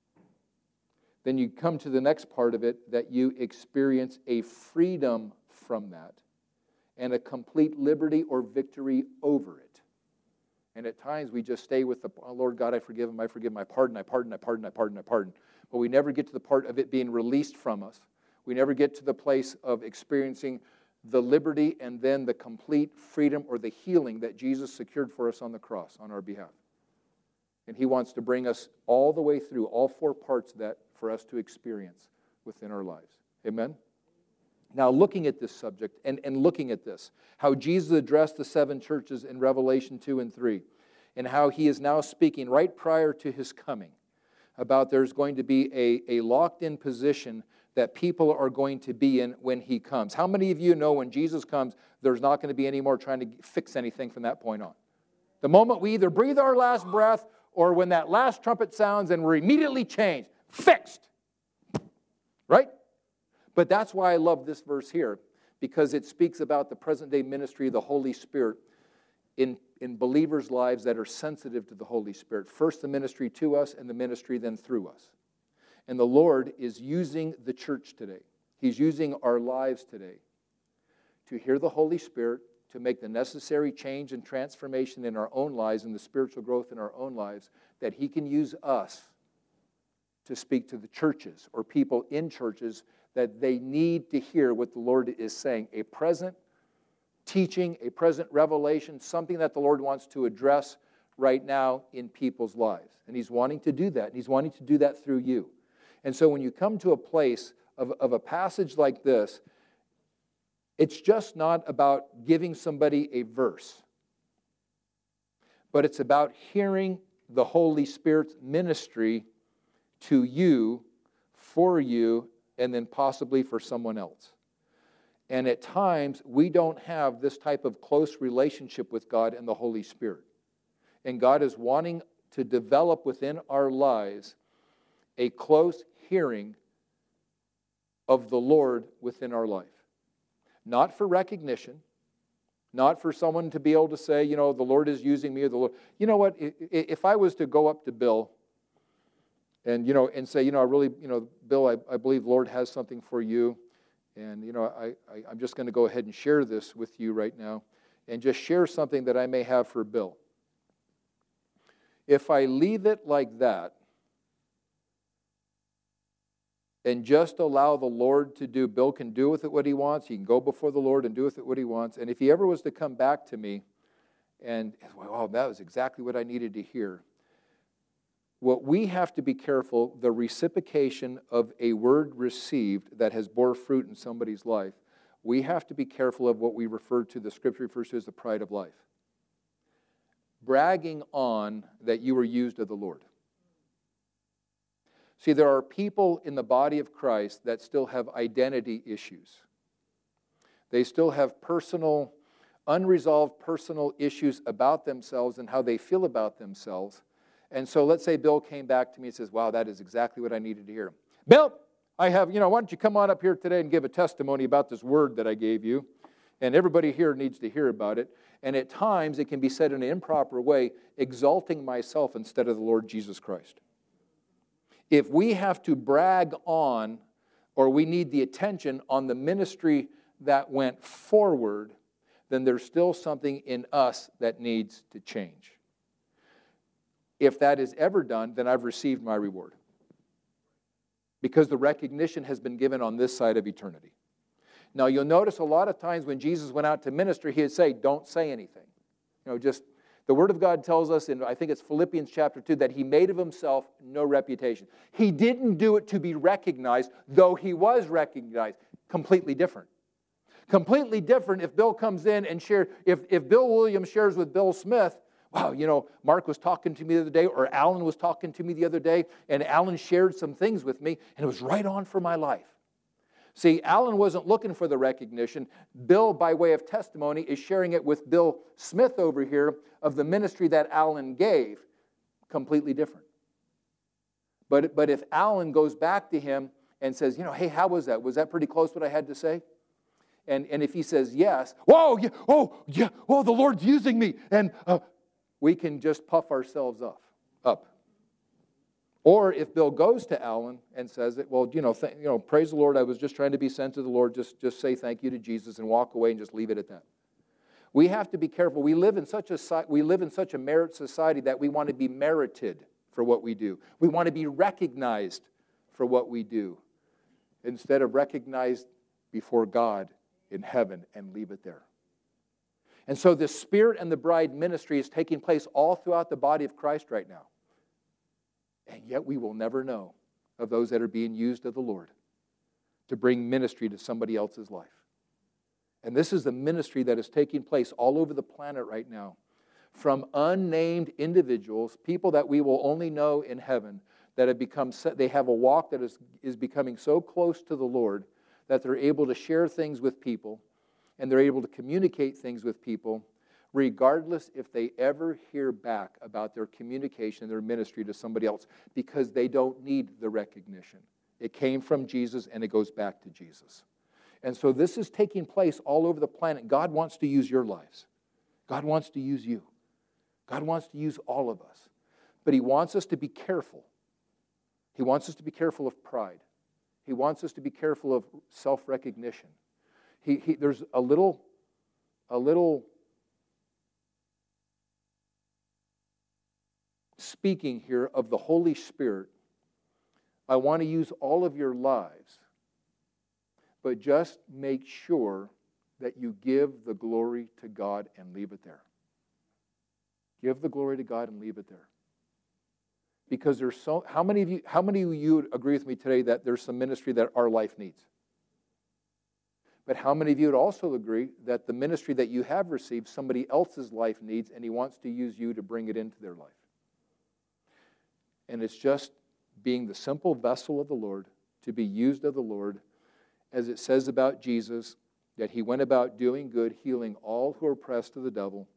Then you come to the next part of it, that you experience a freedom from that and a complete liberty or victory over it. And at times we just stay with the, oh, Lord God, I forgive him, I forgive him, I pardon, I pardon, I pardon, I pardon, I pardon. But we never get to the part of it being released from us. We never get to the place of experiencing the liberty and then the complete freedom or the healing that Jesus secured for us on the cross on our behalf. And he wants to bring us all the way through, all four parts of that for us to experience within our lives. Amen? Now, looking at this subject and, and looking at this, how Jesus addressed the seven churches in Revelation two and three, and how he is now speaking right prior to his coming about there's going to be a, a locked-in position that people are going to be in when he comes. How many of you know when Jesus comes, there's not going to be any more trying to fix anything from that point on? The moment we either breathe our last breath or when that last trumpet sounds and we're immediately changed, fixed. Right? But that's why I love this verse here, because it speaks about the present-day ministry of the Holy Spirit in, in believers' lives that are sensitive to the Holy Spirit. First, the ministry to us, and the ministry then through us. And the Lord is using the church today. He's using our lives today to hear the Holy Spirit, to make the necessary change and transformation in our own lives and the spiritual growth in our own lives, that He can use us to speak to the churches or people in churches that they need to hear what the Lord is saying. A present teaching, a present revelation, something that the Lord wants to address right now in people's lives. And He's wanting to do that. And He's wanting to do that through you. And so when you come to a place of, of a passage like this, it's just not about giving somebody a verse, but it's about hearing the Holy Spirit's ministry to you, for you, and then possibly for someone else. And at times, we don't have this type of close relationship with God and the Holy Spirit. And God is wanting to develop within our lives a close hearing of the Lord within our life. Not for recognition, not for someone to be able to say, you know, the Lord is using me, or the Lord. You know what, if I was to go up to Bill and, you know, and say, you know, I really, you know, Bill, I, I believe the Lord has something for you, and, you know, I, I, I'm just going to go ahead and share this with you right now, and just share something that I may have for Bill. If I leave it like that, and just allow the Lord to do, Bill can do with it what he wants. He can go before the Lord and do with it what he wants. And if he ever was to come back to me and, oh, that was exactly what I needed to hear. What we have to be careful, the reciprocation of a word received that has bore fruit in somebody's life, we have to be careful of what we refer to, the Scripture refers to as the pride of life. Bragging on that you were used of the Lord. See, there are people in the body of Christ that still have identity issues. They still have personal, unresolved personal issues about themselves and how they feel about themselves. And so let's say Bill came back to me and says, wow, that is exactly what I needed to hear. Bill, I have, you know, why don't you come on up here today and give a testimony about this word that I gave you? And everybody here needs to hear about it. And at times it can be said in an improper way, exalting myself instead of the Lord Jesus Christ. If we have to brag on, or we need the attention on the ministry that went forward, then there's still something in us that needs to change. If that is ever done, then I've received my reward. Because the recognition has been given on this side of eternity. Now, you'll notice a lot of times when Jesus went out to minister, He'd say, don't say anything. You know, just... The Word of God tells us in, I think it's Philippians chapter two, that He made of Himself no reputation. He didn't do it to be recognized, though He was recognized. Completely different. Completely different if Bill comes in and shares, if, if Bill Williams shares with Bill Smith, wow, you know, Mark was talking to me the other day, or Alan was talking to me the other day, and Alan shared some things with me, and it was right on for my life. See, Alan wasn't looking for the recognition. Bill, by way of testimony, is sharing it with Bill Smith over here of the ministry that Alan gave. Completely different. But, but if Alan goes back to him and says, you know, hey, how was that? Was that pretty close what I had to say? And, and if he says yes, whoa, yeah, oh, yeah, oh, the Lord's using me. And uh, we can just puff ourselves up. up. Or if Bill goes to Alan and says, it, well, you know, th- you know, praise the Lord, I was just trying to be sent to the Lord, just, just say thank you to Jesus and walk away and just leave it at that. We have to be careful. We live in such a we live in such a merit society that we want to be merited for what we do. We want to be recognized for what we do instead of recognized before God in heaven and leave it there. And so the Spirit and the bride ministry is taking place all throughout the body of Christ right now. And yet we will never know of those that are being used of the Lord to bring ministry to somebody else's life. And this is the ministry that is taking place all over the planet right now. From unnamed individuals, people that we will only know in heaven, that have become, they have a walk that is, is becoming so close to the Lord that they're able to share things with people and they're able to communicate things with people regardless if they ever hear back about their communication, their ministry to somebody else, because they don't need the recognition. It came from Jesus and it goes back to Jesus. And so this is taking place all over the planet. God wants to use your lives. God wants to use you. God wants to use all of us. But He wants us to be careful. He wants us to be careful of pride. He wants us to be careful of self-recognition. He, he, there's a little a little speaking here of the Holy Spirit. I want to use all of your lives, but just make sure that you give the glory to God and leave it there. Give the glory to God and leave it there. Because there's so, how many of you, how many of you would agree with me today that there's some ministry that our life needs? But how many of you would also agree that the ministry that you have received, somebody else's life needs, and He wants to use you to bring it into their life? And it's just being the simple vessel of the Lord, to be used of the Lord, as it says about Jesus, that He went about doing good, healing all who are oppressed of the devil,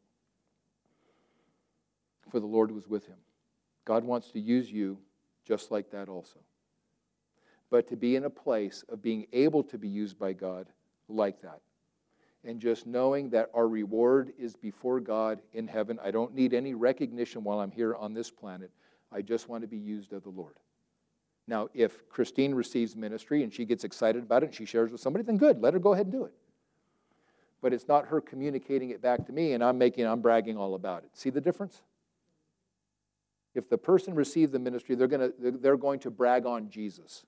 for the Lord was with Him. God wants to use you just like that also. But to be in a place of being able to be used by God like that. And just knowing that our reward is before God in heaven. I don't need any recognition while I'm here on this planet. I just want to be used of the Lord. Now, if Christine receives ministry and she gets excited about it and she shares with somebody, then good. Let her go ahead and do it. But it's not her communicating it back to me and I'm making, I'm bragging all about it. See the difference? If the person received the ministry, they're going to, they're going to brag on Jesus.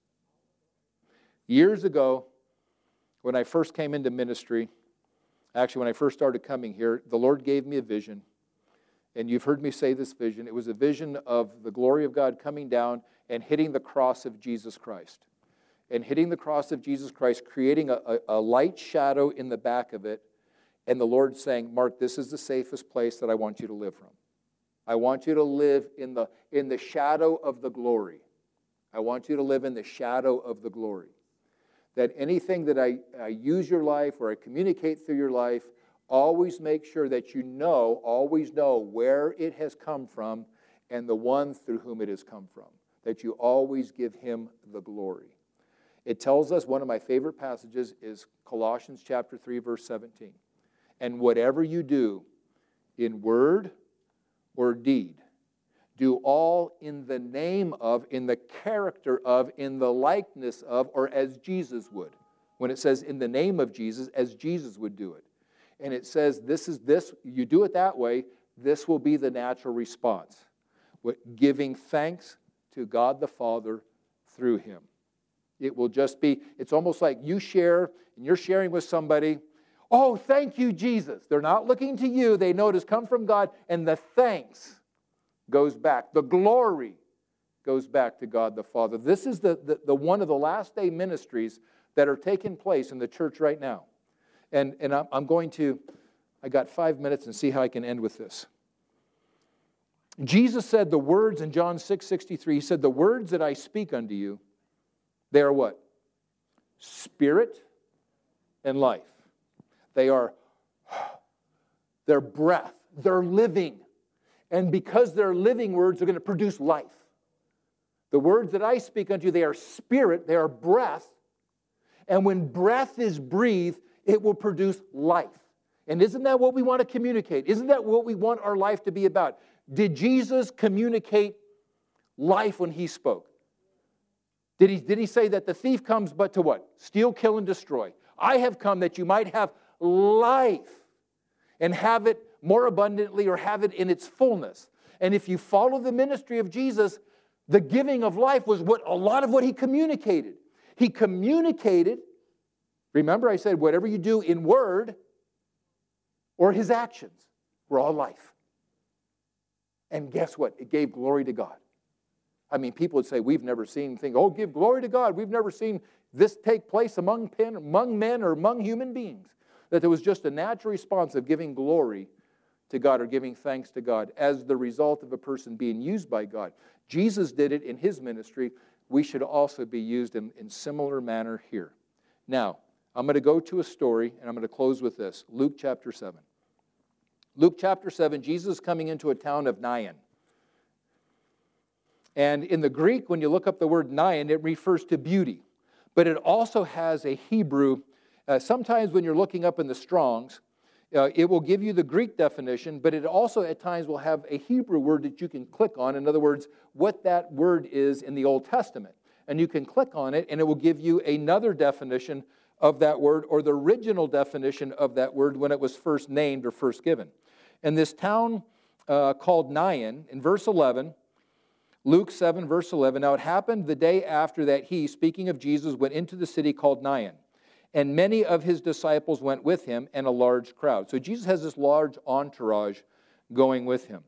Years ago, when I first came into ministry, actually when I first started coming here, the Lord gave me a vision. And you've heard me say this vision. It was a vision of the glory of God coming down and hitting the cross of Jesus Christ. And hitting the cross of Jesus Christ, creating a, a, a light shadow in the back of it. And the Lord saying, Mark, this is the safest place that I want you to live from. I want you to live in the, in the shadow of the glory. I want you to live in the shadow of the glory. That anything that I, I use your life or I communicate through your life, always make sure that you know, always know where it has come from and the one through whom it has come from. That you always give Him the glory. It tells us, one of my favorite passages is Colossians chapter three, verse seventeen. And whatever you do in word or deed, do all in the name of, in the character of, in the likeness of, or as Jesus would. When it says in the name of Jesus, as Jesus would do it. And it says, this is this, you do it that way, this will be the natural response. What, giving thanks to God the Father through Him. It will just be, it's almost like you share, and you're sharing with somebody, oh, thank you, Jesus. They're not looking to you, they know it has come from God, and the thanks goes back. The glory goes back to God the Father. This is the, the, the one of the last day ministries that are taking place in the church right now. And, and I'm going to, I got five minutes and see how I can end with this. Jesus said the words in John six sixty-three, He said, the words that I speak unto you, they are what? Spirit and life. They are, they're breath. They're living. And because they're living words, they're going to produce life. The words that I speak unto you, they are spirit, they are breath. And when breath is breathed, it will produce life. And isn't that what we want to communicate? Isn't that what we want our life to be about? Did Jesus communicate life when He spoke? Did he, did he say that the thief comes but to what? Steal, kill, and destroy. I have come that you might have life and have it more abundantly or have it in its fullness. And if you follow the ministry of Jesus, the giving of life was what a lot of what He communicated. He communicated, remember I said whatever you do in word or His actions were all life. And guess what? It gave glory to God. I mean, people would say, we've never seen things, oh, give glory to God. We've never seen this take place among, pen, among men or among human beings. That there was just a natural response of giving glory to God or giving thanks to God as the result of a person being used by God. Jesus did it in His ministry. We should also be used in, in similar manner here. Now, I'm going to go to a story, and I'm going to close with this. Luke chapter seven. Luke chapter seven, Jesus is coming into a town of Nain. And in the Greek, when you look up the word Nain, it refers to beauty. But it also has a Hebrew, uh, sometimes when you're looking up in the Strongs, uh, it will give you the Greek definition, but it also at times will have a Hebrew word that you can click on. In other words, what that word is in the Old Testament. And you can click on it, and it will give you another definition of that word, or the original definition of that word when it was first named or first given. And this town uh, called Nain, in verse eleven, Luke seven, verse eleven, now it happened the day after that he, speaking of Jesus, went into the city called Nain. And many of his disciples went with him, and a large crowd. So Jesus has this large entourage going with him.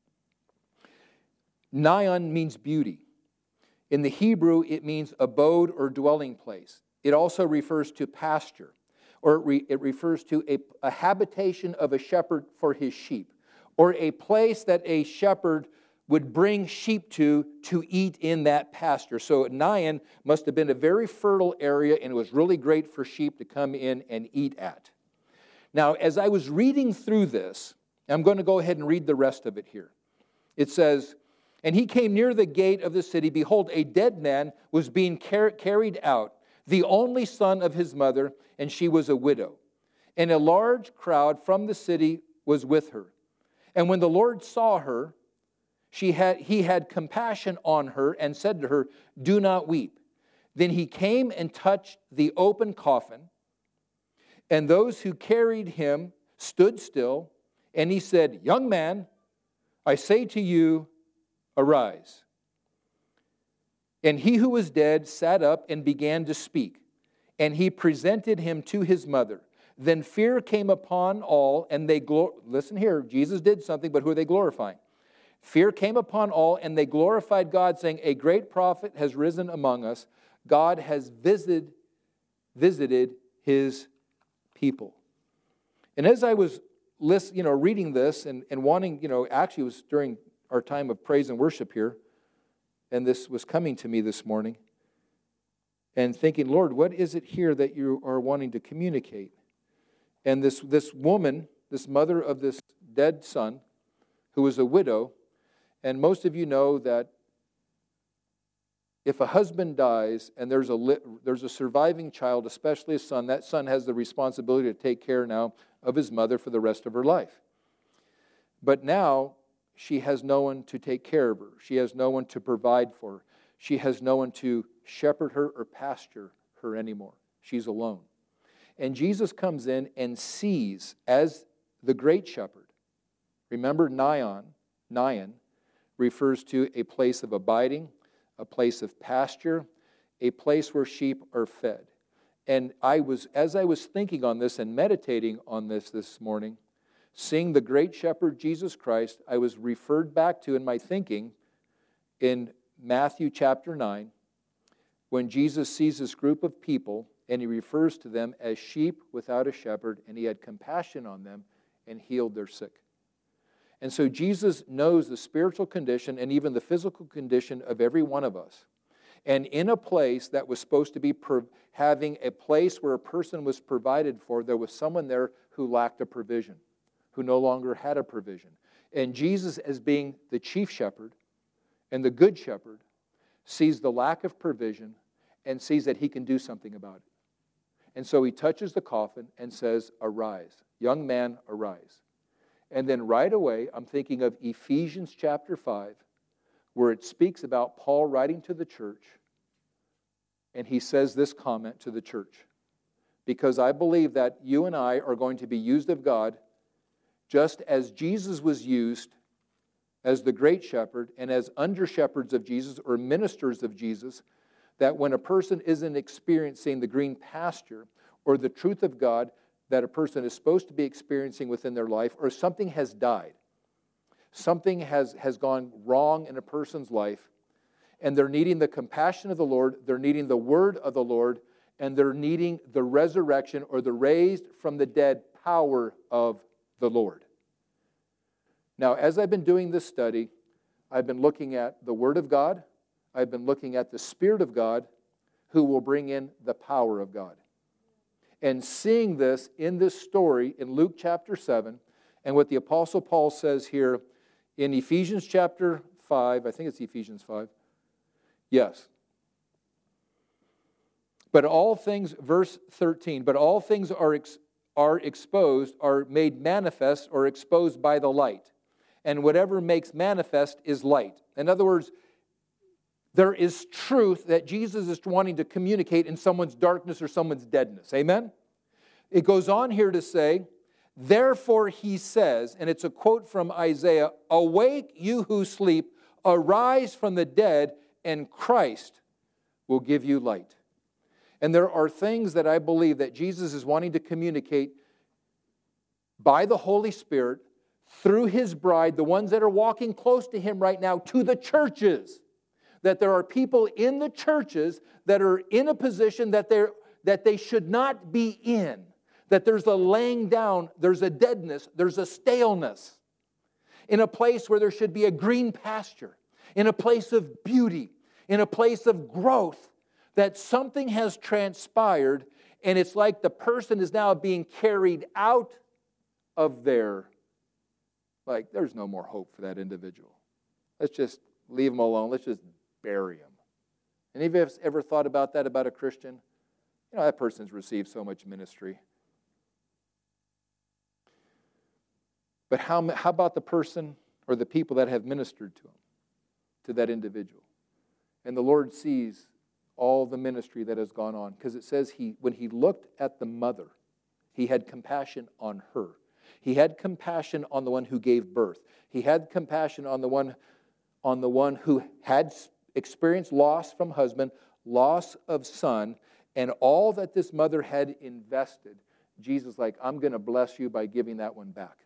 Nain means beauty. In the Hebrew, it means abode or dwelling place. It also refers to pasture, or it, re- it refers to a, a habitation of a shepherd for his sheep, or a place that a shepherd would bring sheep to to eat in that pasture. So Nain must have been a very fertile area, and it was really great for sheep to come in and eat at. Now, as I was reading through this, I'm going to go ahead and read the rest of it here. It says, and he came near the gate of the city. Behold, a dead man was being car- carried out, the only son of his mother, and she was a widow. And a large crowd from the city was with her. And when the Lord saw her, She had, he had compassion on her and said to her, do not weep. Then he came and touched the open coffin, and those who carried him stood still, and he said, young man, I say to you, arise. And he who was dead sat up and began to speak, and he presented him to his mother. Then fear came upon all, and they, glor- listen here, Jesus did something, but who are they glorifying? Fear came upon all, and they glorified God, saying, a great prophet has risen among us. God has visited, visited his people. And as I was list, you know, reading this and, and wanting, you know, actually it was during our time of praise and worship here, and this was coming to me this morning, and thinking, Lord, what is it here that you are wanting to communicate? And this, this woman, this mother of this dead son, who was a widow, and most of you know that if a husband dies and there's a li- there's a surviving child, especially a son, that son has the responsibility to take care now of his mother for the rest of her life. But now she has no one to take care of her. She has no one to provide for her. She has no one to shepherd her or pasture her anymore. She's alone. And Jesus comes in and sees as the great shepherd. Remember, Nain, Nain refers to a place of abiding, a place of pasture, a place where sheep are fed. And I was, as I was thinking on this and meditating on this this morning, seeing the great shepherd Jesus Christ, I was referred back to in my thinking in Matthew chapter nine, when Jesus sees this group of people and he refers to them as sheep without a shepherd, and he had compassion on them and healed their sick. And so Jesus knows the spiritual condition and even the physical condition of every one of us. And in a place that was supposed to be pro- having a place where a person was provided for, there was someone there who lacked a provision, who no longer had a provision. And Jesus, as being the chief shepherd and the good shepherd, sees the lack of provision and sees that he can do something about it. And so he touches the coffin and says, arise. Young man, arise. And then right away, I'm thinking of Ephesians chapter five, where it speaks about Paul writing to the church, and he says this comment to the church, because I believe that you and I are going to be used of God just as Jesus was used as the great shepherd and as under-shepherds of Jesus or ministers of Jesus, that when a person isn't experiencing the green pasture or the truth of God that a person is supposed to be experiencing within their life, or something has died, something has, has gone wrong in a person's life, and they're needing the compassion of the Lord, they're needing the word of the Lord, and they're needing the resurrection or the raised from the dead power of the Lord. Now, as I've been doing this study, I've been looking at the Word of God, I've been looking at the Spirit of God, who will bring in the power of God. And seeing this in this story in Luke chapter seven, and what the Apostle Paul says here in Ephesians chapter five, I think it's Ephesians five, yes. But all things, verse thirteen, but all things are, ex, are exposed, are made manifest or exposed by the light. And whatever makes manifest is light. In other words, there is truth that Jesus is wanting to communicate in someone's darkness or someone's deadness. Amen? It goes on here to say, therefore he says, and it's a quote from Isaiah, awake you who sleep, arise from the dead, and Christ will give you light. And there are things that I believe that Jesus is wanting to communicate by the Holy Spirit through His bride, the ones that are walking close to Him right now, to the churches. That there are people in the churches that are in a position that they're that they should not be in. That there's a laying down, there's a deadness, there's a staleness. In a place where there should be a green pasture. In a place of beauty. In a place of growth. That something has transpired and it's like the person is now being carried out of there. Like, there's no more hope for that individual. Let's just leave them alone. Let's just bury them. Any of you have ever thought about that about a Christian? You know, that person's received so much ministry. But how, how about the person or the people that have ministered to him, to that individual? And the Lord sees all the ministry that has gone on. Because it says he, when he looked at the mother, he had compassion on her. He had compassion on the one who gave birth. He had compassion on the one, on the one who had experienced loss from husband, loss of son, and all that this mother had invested. Jesus like, I'm going to bless you by giving that one back.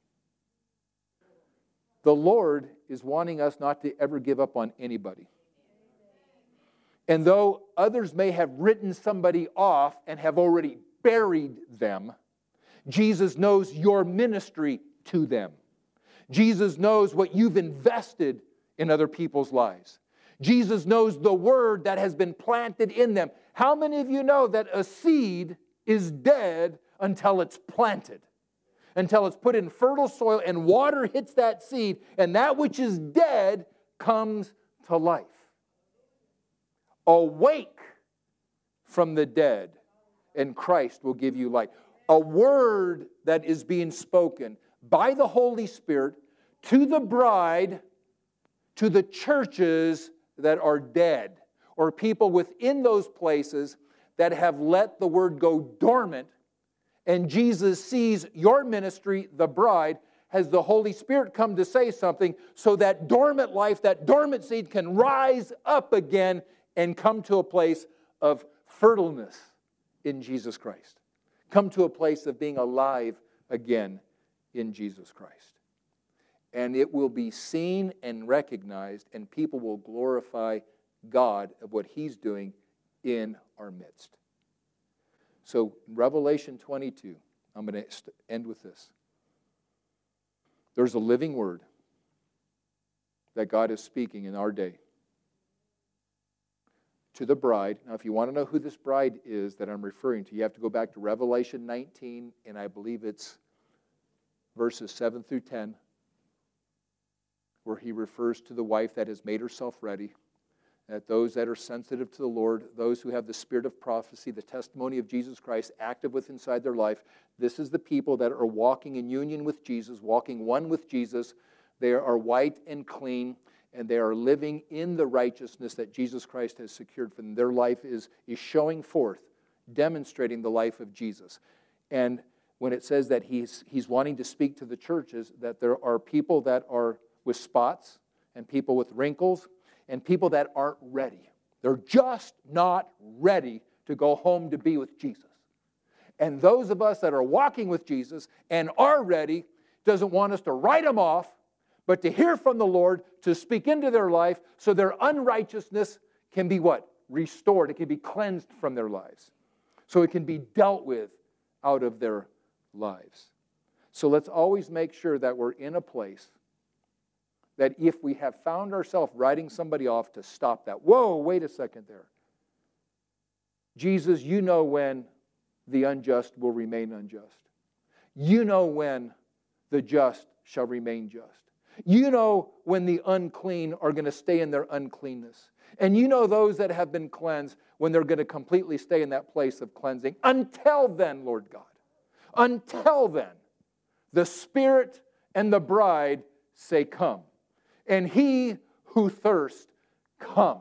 The Lord is wanting us not to ever give up on anybody. And though others may have written somebody off and have already buried them, Jesus knows your ministry to them. Jesus knows what you've invested in other people's lives. Jesus knows the word that has been planted in them. How many of you know that a seed is dead until it's planted? Until it's put in fertile soil and water hits that seed, and that which is dead comes to life. Awake from the dead, and Christ will give you light. A word that is being spoken by the Holy Spirit to the bride, to the churches that are dead, or people within those places that have let the word go dormant. And Jesus sees your ministry, the bride, has the Holy Spirit come to say something so that dormant life, that dormant seed can rise up again and come to a place of fertileness in Jesus Christ. Come to a place of being alive again in Jesus Christ. And it will be seen and recognized, and people will glorify God of what He's doing in our midst. So, Revelation twenty-two, I'm going to end with this. There's a living word that God is speaking in our day to the bride. Now, if you want to know who this bride is that I'm referring to, you have to go back to Revelation nineteen, and I believe it's verses seven through ten, where he refers to the wife that has made herself ready, that those that are sensitive to the Lord, those who have the spirit of prophecy, the testimony of Jesus Christ active within inside their life, this is the people that are walking in union with Jesus, walking one with Jesus. They are white and clean, and they are living in the righteousness that Jesus Christ has secured for them. Their life is, is showing forth, demonstrating the life of Jesus. And when it says that he's, he's wanting to speak to the churches, that there are people that are with spots and people with wrinkles and people that aren't ready. They're just not ready to go home to be with Jesus. And those of us that are walking with Jesus and are ready, doesn't want us to write them off, but to hear from the Lord, to speak into their life so their unrighteousness can be what? Restored. It can be cleansed from their lives. So it can be dealt with out of their lives. So let's always make sure that we're in a place that if we have found ourselves writing somebody off, to stop that. Whoa, wait a second there. Jesus, you know when the unjust will remain unjust. You know when the just shall remain just. You know when the unclean are going to stay in their uncleanness. And you know those that have been cleansed when they're going to completely stay in that place of cleansing. Until then, Lord God, until then, the Spirit and the bride say, come. And he who thirsts, come.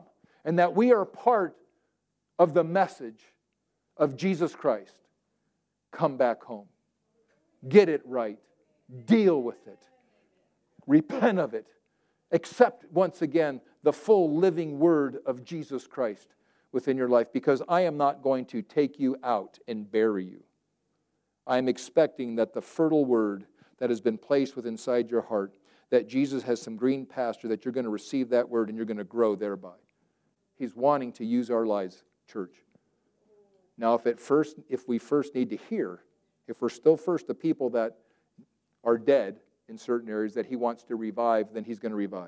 and that we are part of the message of Jesus Christ, come back home. Get it right. Deal with it. Repent of it. Accept once again the full living word of Jesus Christ within your life, because I am not going to take you out and bury you. I am expecting that the fertile word that has been placed within inside your heart, that Jesus has some green pasture, that you're going to receive that word and you're going to grow thereby. He's wanting to use our lives, church. Now, if at first, if we first need to hear, if we're still first the people that are dead in certain areas that He wants to revive, then He's going to revive.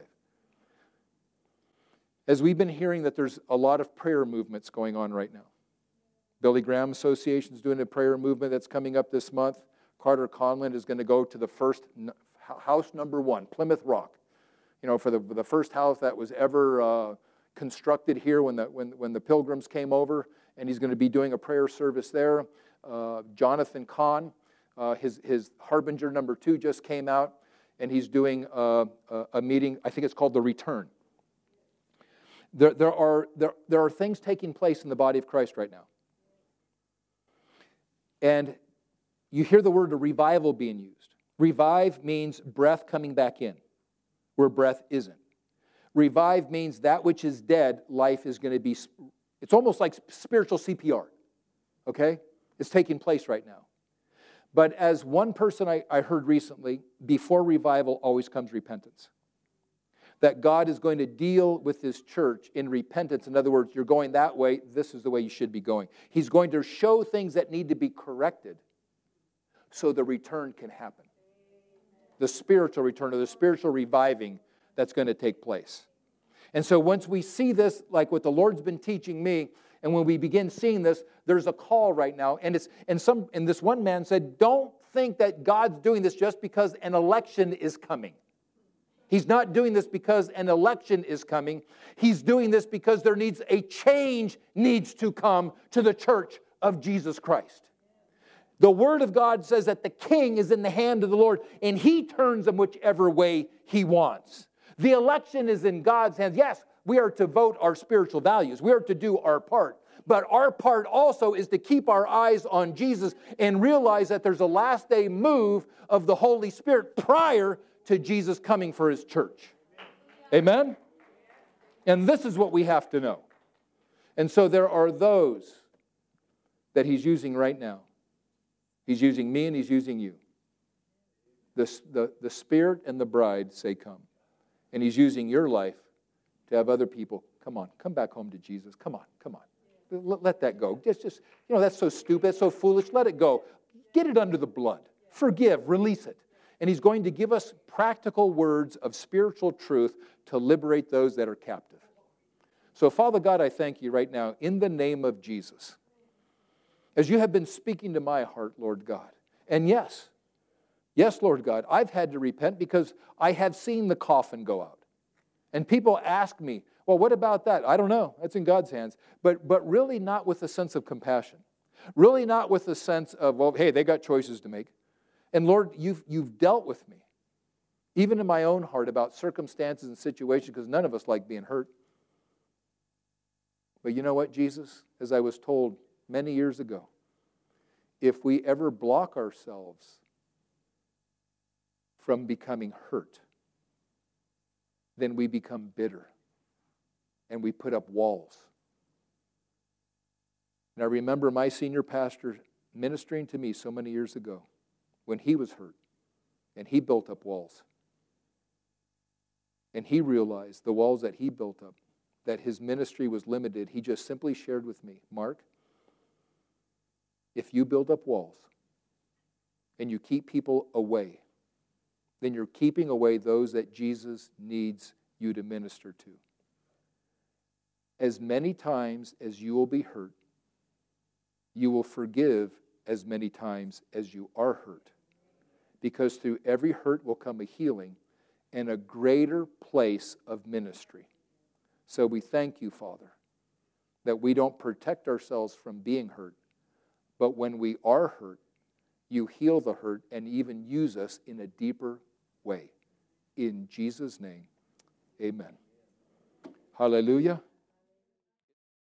As we've been hearing that there's a lot of prayer movements going on right now. Billy Graham Association is doing a prayer movement that's coming up this month. Carter Conlon is going to go to the first house number one, Plymouth Rock. You know, for the, the first house that was ever uh, constructed here when the, when, when the Pilgrims came over, and he's going to be doing a prayer service there. Uh, Jonathan Kahn, uh, his, his Harbinger number two just came out, and he's doing uh, a, a meeting, I think it's called The Return. There, there, are, there, there are things taking place in the body of Christ right now. And you hear the word revival being used. Revive means breath coming back in, where breath isn't. Revive means that which is dead, life is going to be, it's almost like spiritual C P R, okay? It's taking place right now. But as one person I, I heard recently, before revival always comes repentance. That God is going to deal with His church in repentance. In other words, you're going that way, this is the way you should be going. He's going to show things that need to be corrected so the return can happen. The spiritual return, or the spiritual reviving that's going to take place. And so once we see this, like what the Lord's been teaching me, and when we begin seeing this, there's a call right now. And it's and some and this one man said, don't think that God's doing this just because an election is coming. He's not doing this because an election is coming. He's doing this because there needs a change needs to come to the church of Jesus Christ. The Word of God says that the king is in the hand of the Lord, and He turns them whichever way He wants. The election is in God's hands. Yes, we are to vote our spiritual values. We are to do our part. But our part also is to keep our eyes on Jesus and realize that there's a last day move of the Holy Spirit prior to Jesus coming for His church. Amen? And this is what we have to know. And so there are those that He's using right now. He's using me and He's using you. The, the, the Spirit and the bride say come. And He's using your life to have other people, come on, come back home to Jesus. Come on, come on. Let, let that go. Just, just, you know, that's so stupid, that's so foolish. Let it go. Get it under the blood. Forgive, release it. And He's going to give us practical words of spiritual truth to liberate those that are captive. So, Father God, I thank You right now in the name of Jesus. As You have been speaking to my heart, Lord God. And yes, yes, Lord God, I've had to repent because I have seen the coffin go out. And people ask me, well, what about that? I don't know. That's in God's hands. But, but really not with a sense of compassion. Really not with a sense of, well, hey, they got choices to make. And Lord, you've, you've dealt with me, even in my own heart, about circumstances and situations, because none of us like being hurt. But you know what, Jesus? As I was told many years ago, if we ever block ourselves from becoming hurt, then we become bitter and we put up walls. And I remember my senior pastor ministering to me so many years ago when he was hurt and he built up walls. And he realized the walls that he built up, that his ministry was limited. He just simply shared with me, Mark, if you build up walls and you keep people away, then you're keeping away those that Jesus needs you to minister to. As many times as you will be hurt, you will forgive as many times as you are hurt. Because through every hurt will come a healing and a greater place of ministry. So we thank You, Father, that we don't protect ourselves from being hurt, but when we are hurt, You heal the hurt and even use us in a deeper way. In Jesus' name, amen. Hallelujah.